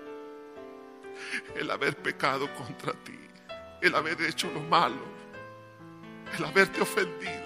el haber pecado contra ti, el haber hecho lo malo, el haberte ofendido.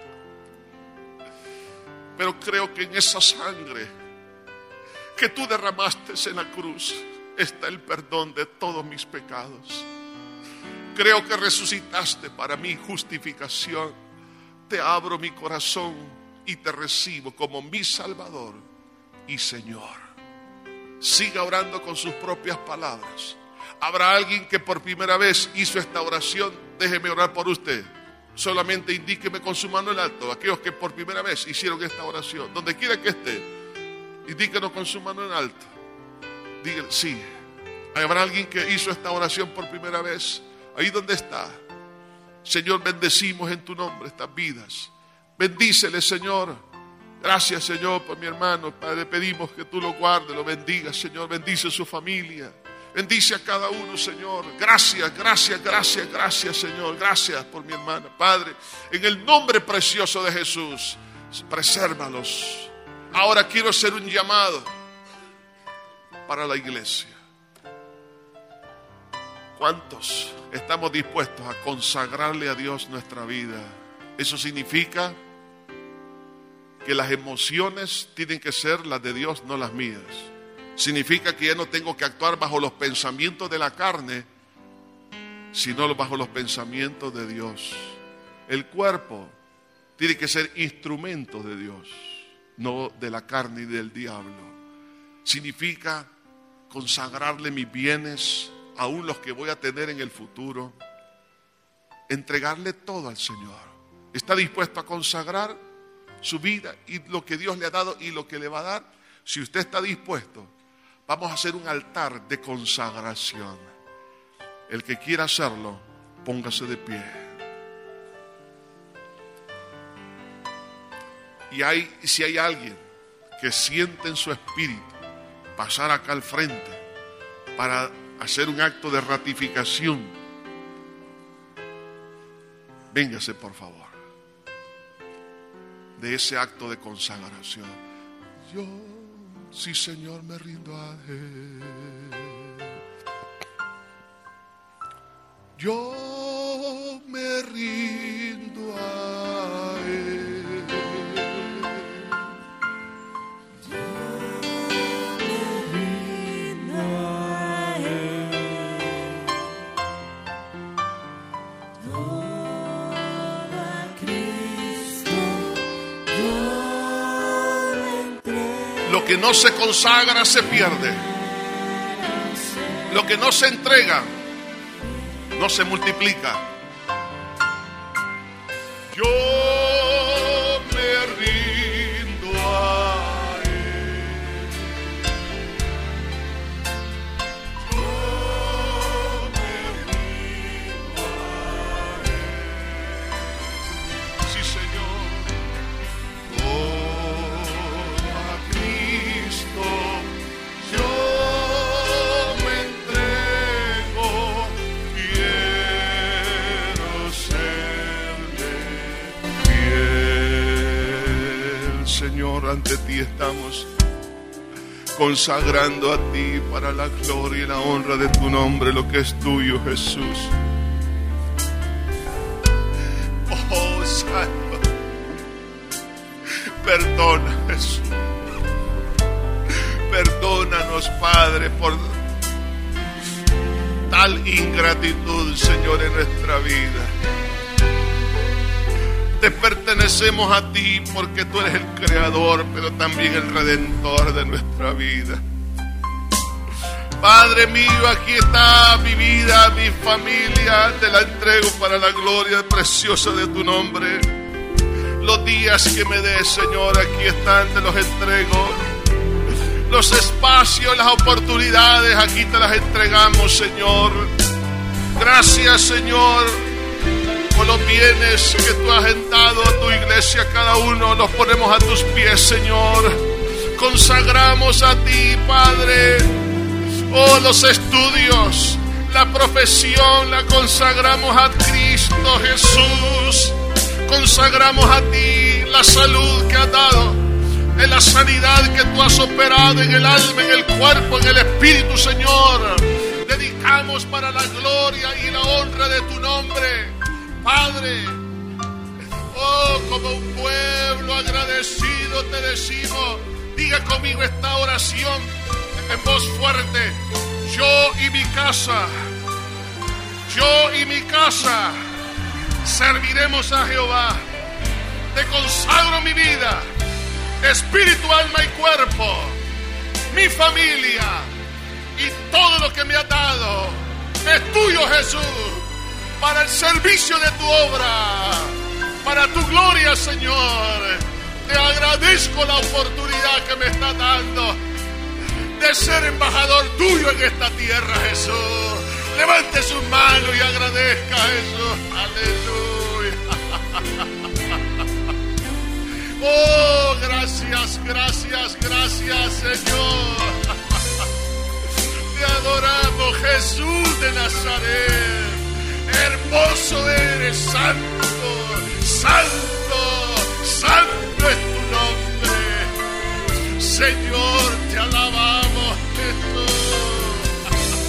Pero creo que en esa sangre que tú derramaste en la cruz está el perdón de todos mis pecados. Creo que resucitaste para mi justificación. Te abro mi corazón y te recibo como mi Salvador y Señor. Siga orando con sus propias palabras. Habrá alguien que por primera vez hizo esta oración. Déjeme orar por usted. Solamente indíqueme con su mano en alto. Aquellos que por primera vez hicieron esta oración, donde quiera que esté, indíquenos con su mano en alto. Dígale, sí. Habrá alguien que hizo esta oración por primera vez. Ahí donde está. Señor, bendecimos en tu nombre estas vidas. Bendícele, Señor. Gracias, Señor, por mi hermano. Padre, pedimos que tú lo guardes, lo bendigas, Señor. Bendice su familia. Bendice a cada uno, Señor. Gracias, gracias, gracias, gracias, Señor. Gracias por mi hermana. Padre, en el nombre precioso de Jesús, presérvalos. Ahora quiero hacer un llamado para la iglesia. ¿Cuántos estamos dispuestos a consagrarle a Dios nuestra vida? Eso significa que las emociones tienen que ser las de Dios, no las mías. Significa que ya no tengo que actuar bajo los pensamientos de la carne, sino bajo los pensamientos de Dios. El cuerpo tiene que ser instrumento de Dios, no de la carne y del diablo. Significa consagrarle mis bienes, aún los que voy a tener en el futuro, entregarle todo al Señor. ¿Está dispuesto a consagrar su vida y lo que Dios le ha dado y lo que le va a dar? Si usted está dispuesto, vamos a hacer un altar de consagración. El que quiera hacerlo, póngase de pie. Y hay, si hay alguien que siente en su espíritu pasar acá al frente para hacer un acto de ratificación, véngase por favor de ese acto de consagración. Yo, sí, Señor, me rindo a Él. Yo me rindo a Él. que no se consagra se pierde. Lo que no se entrega no se multiplica. Yo me rindo a Él. Yo me rindo a Él. Sí, Señor. Todo a Cristo yo me entrego. Quiero serle fiel. Señor, ante ti estamos consagrando a ti para la gloria y la honra de tu nombre lo que es tuyo, Jesús. Oh, Santo, perdona, Jesús. Perdónanos, Padre, por tal ingratitud, Señor, en nuestra vida. Te pertenecemos a ti porque tú eres el creador, pero también el redentor de nuestra vida. Padre mío, aquí está mi vida, mi familia, te la entrego para la gloria preciosa de tu nombre. Los días que me des, Señor, aquí están, te los entrego. Los espacios, las oportunidades, aquí te las entregamos, Señor. Gracias, Señor, por los bienes que tú has dado a tu iglesia. Cada uno los ponemos a tus pies, Señor. Consagramos a ti, Padre. Oh, los estudios, la profesión, la consagramos a Cristo Jesús. Consagramos a ti la salud que has dado, en la sanidad que tú has operado en el alma, en el cuerpo, en el espíritu, Señor. Dedicamos para la gloria y la honra de tu nombre, Padre. Oh, como un pueblo agradecido te decimos, diga conmigo esta oración en voz fuerte. Yo y mi casa, yo y mi casa serviremos a Jehová. Te consagro mi vida, espíritu, alma y cuerpo, mi familia y todo lo que me ha dado es tuyo, Jesús, para el servicio de tu obra, para tu gloria, Señor. Te agradezco la oportunidad que me estás dando de ser embajador tuyo en esta tierra, Jesús. Levante sus manos y agradezca, Jesús. Aleluya. Oh, gracias, gracias, gracias, Señor. Te adoramos, Jesús de Nazaret. Hermoso eres, santo, santo, santo es tu nombre. Señor, te alabamos, Jesús.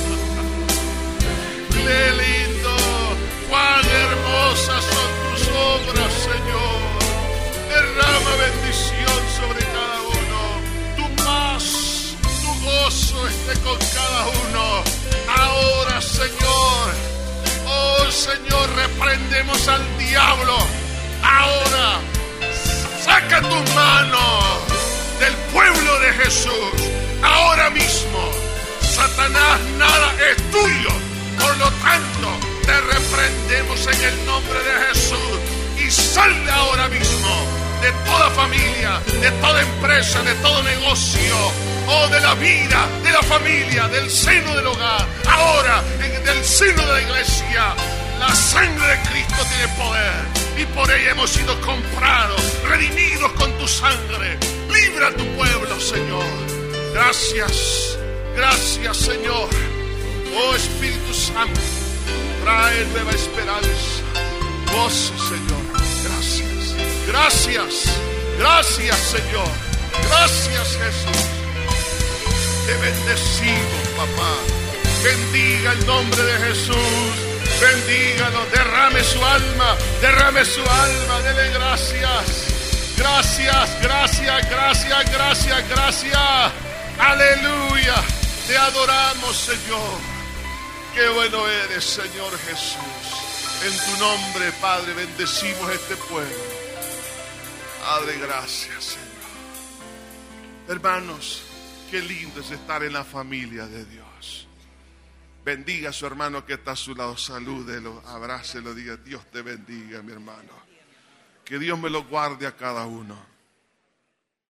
Qué lindo, cuán hermosas son tus obras, Señor. Derrama bendición sobre cada uno. Tu paz, tu gozo esté con cada uno. Ahora, Señor, oh Señor, reprendemos al diablo. Ahora, saca tus manos del pueblo de Jesús. Ahora mismo, Satanás, nada es tuyo. Por lo tanto, te reprendemos en el nombre de Jesús. Y sal ahora mismo de toda familia, de toda empresa, de todo negocio, oh, de la vida, de la familia, del seno del hogar, ahora, en, del seno de la iglesia. La sangre de Cristo tiene poder y por ella hemos sido comprados, redimidos con tu sangre. Libra a tu pueblo, Señor. Gracias, gracias, Señor. Oh, Espíritu Santo, trae nueva esperanza. Gozo, Señor. Gracias, gracias, gracias, Señor. Gracias, Jesús. Te bendecimos, papá. Bendiga el nombre de Jesús. Bendígalo, derrame su alma, derrame su alma, dele gracias. Gracias, gracias, gracias, gracias, gracias. Aleluya. Te adoramos, Señor. Qué bueno eres, Señor Jesús. En tu nombre, Padre, bendecimos este pueblo. Padre, gracias, Señor. Hermanos, qué lindo es estar en la familia de Dios. Bendiga a su hermano que está a su lado, salúdelo, abrácelo, diga: Dios te bendiga, mi hermano. Que Dios me lo guarde a cada uno.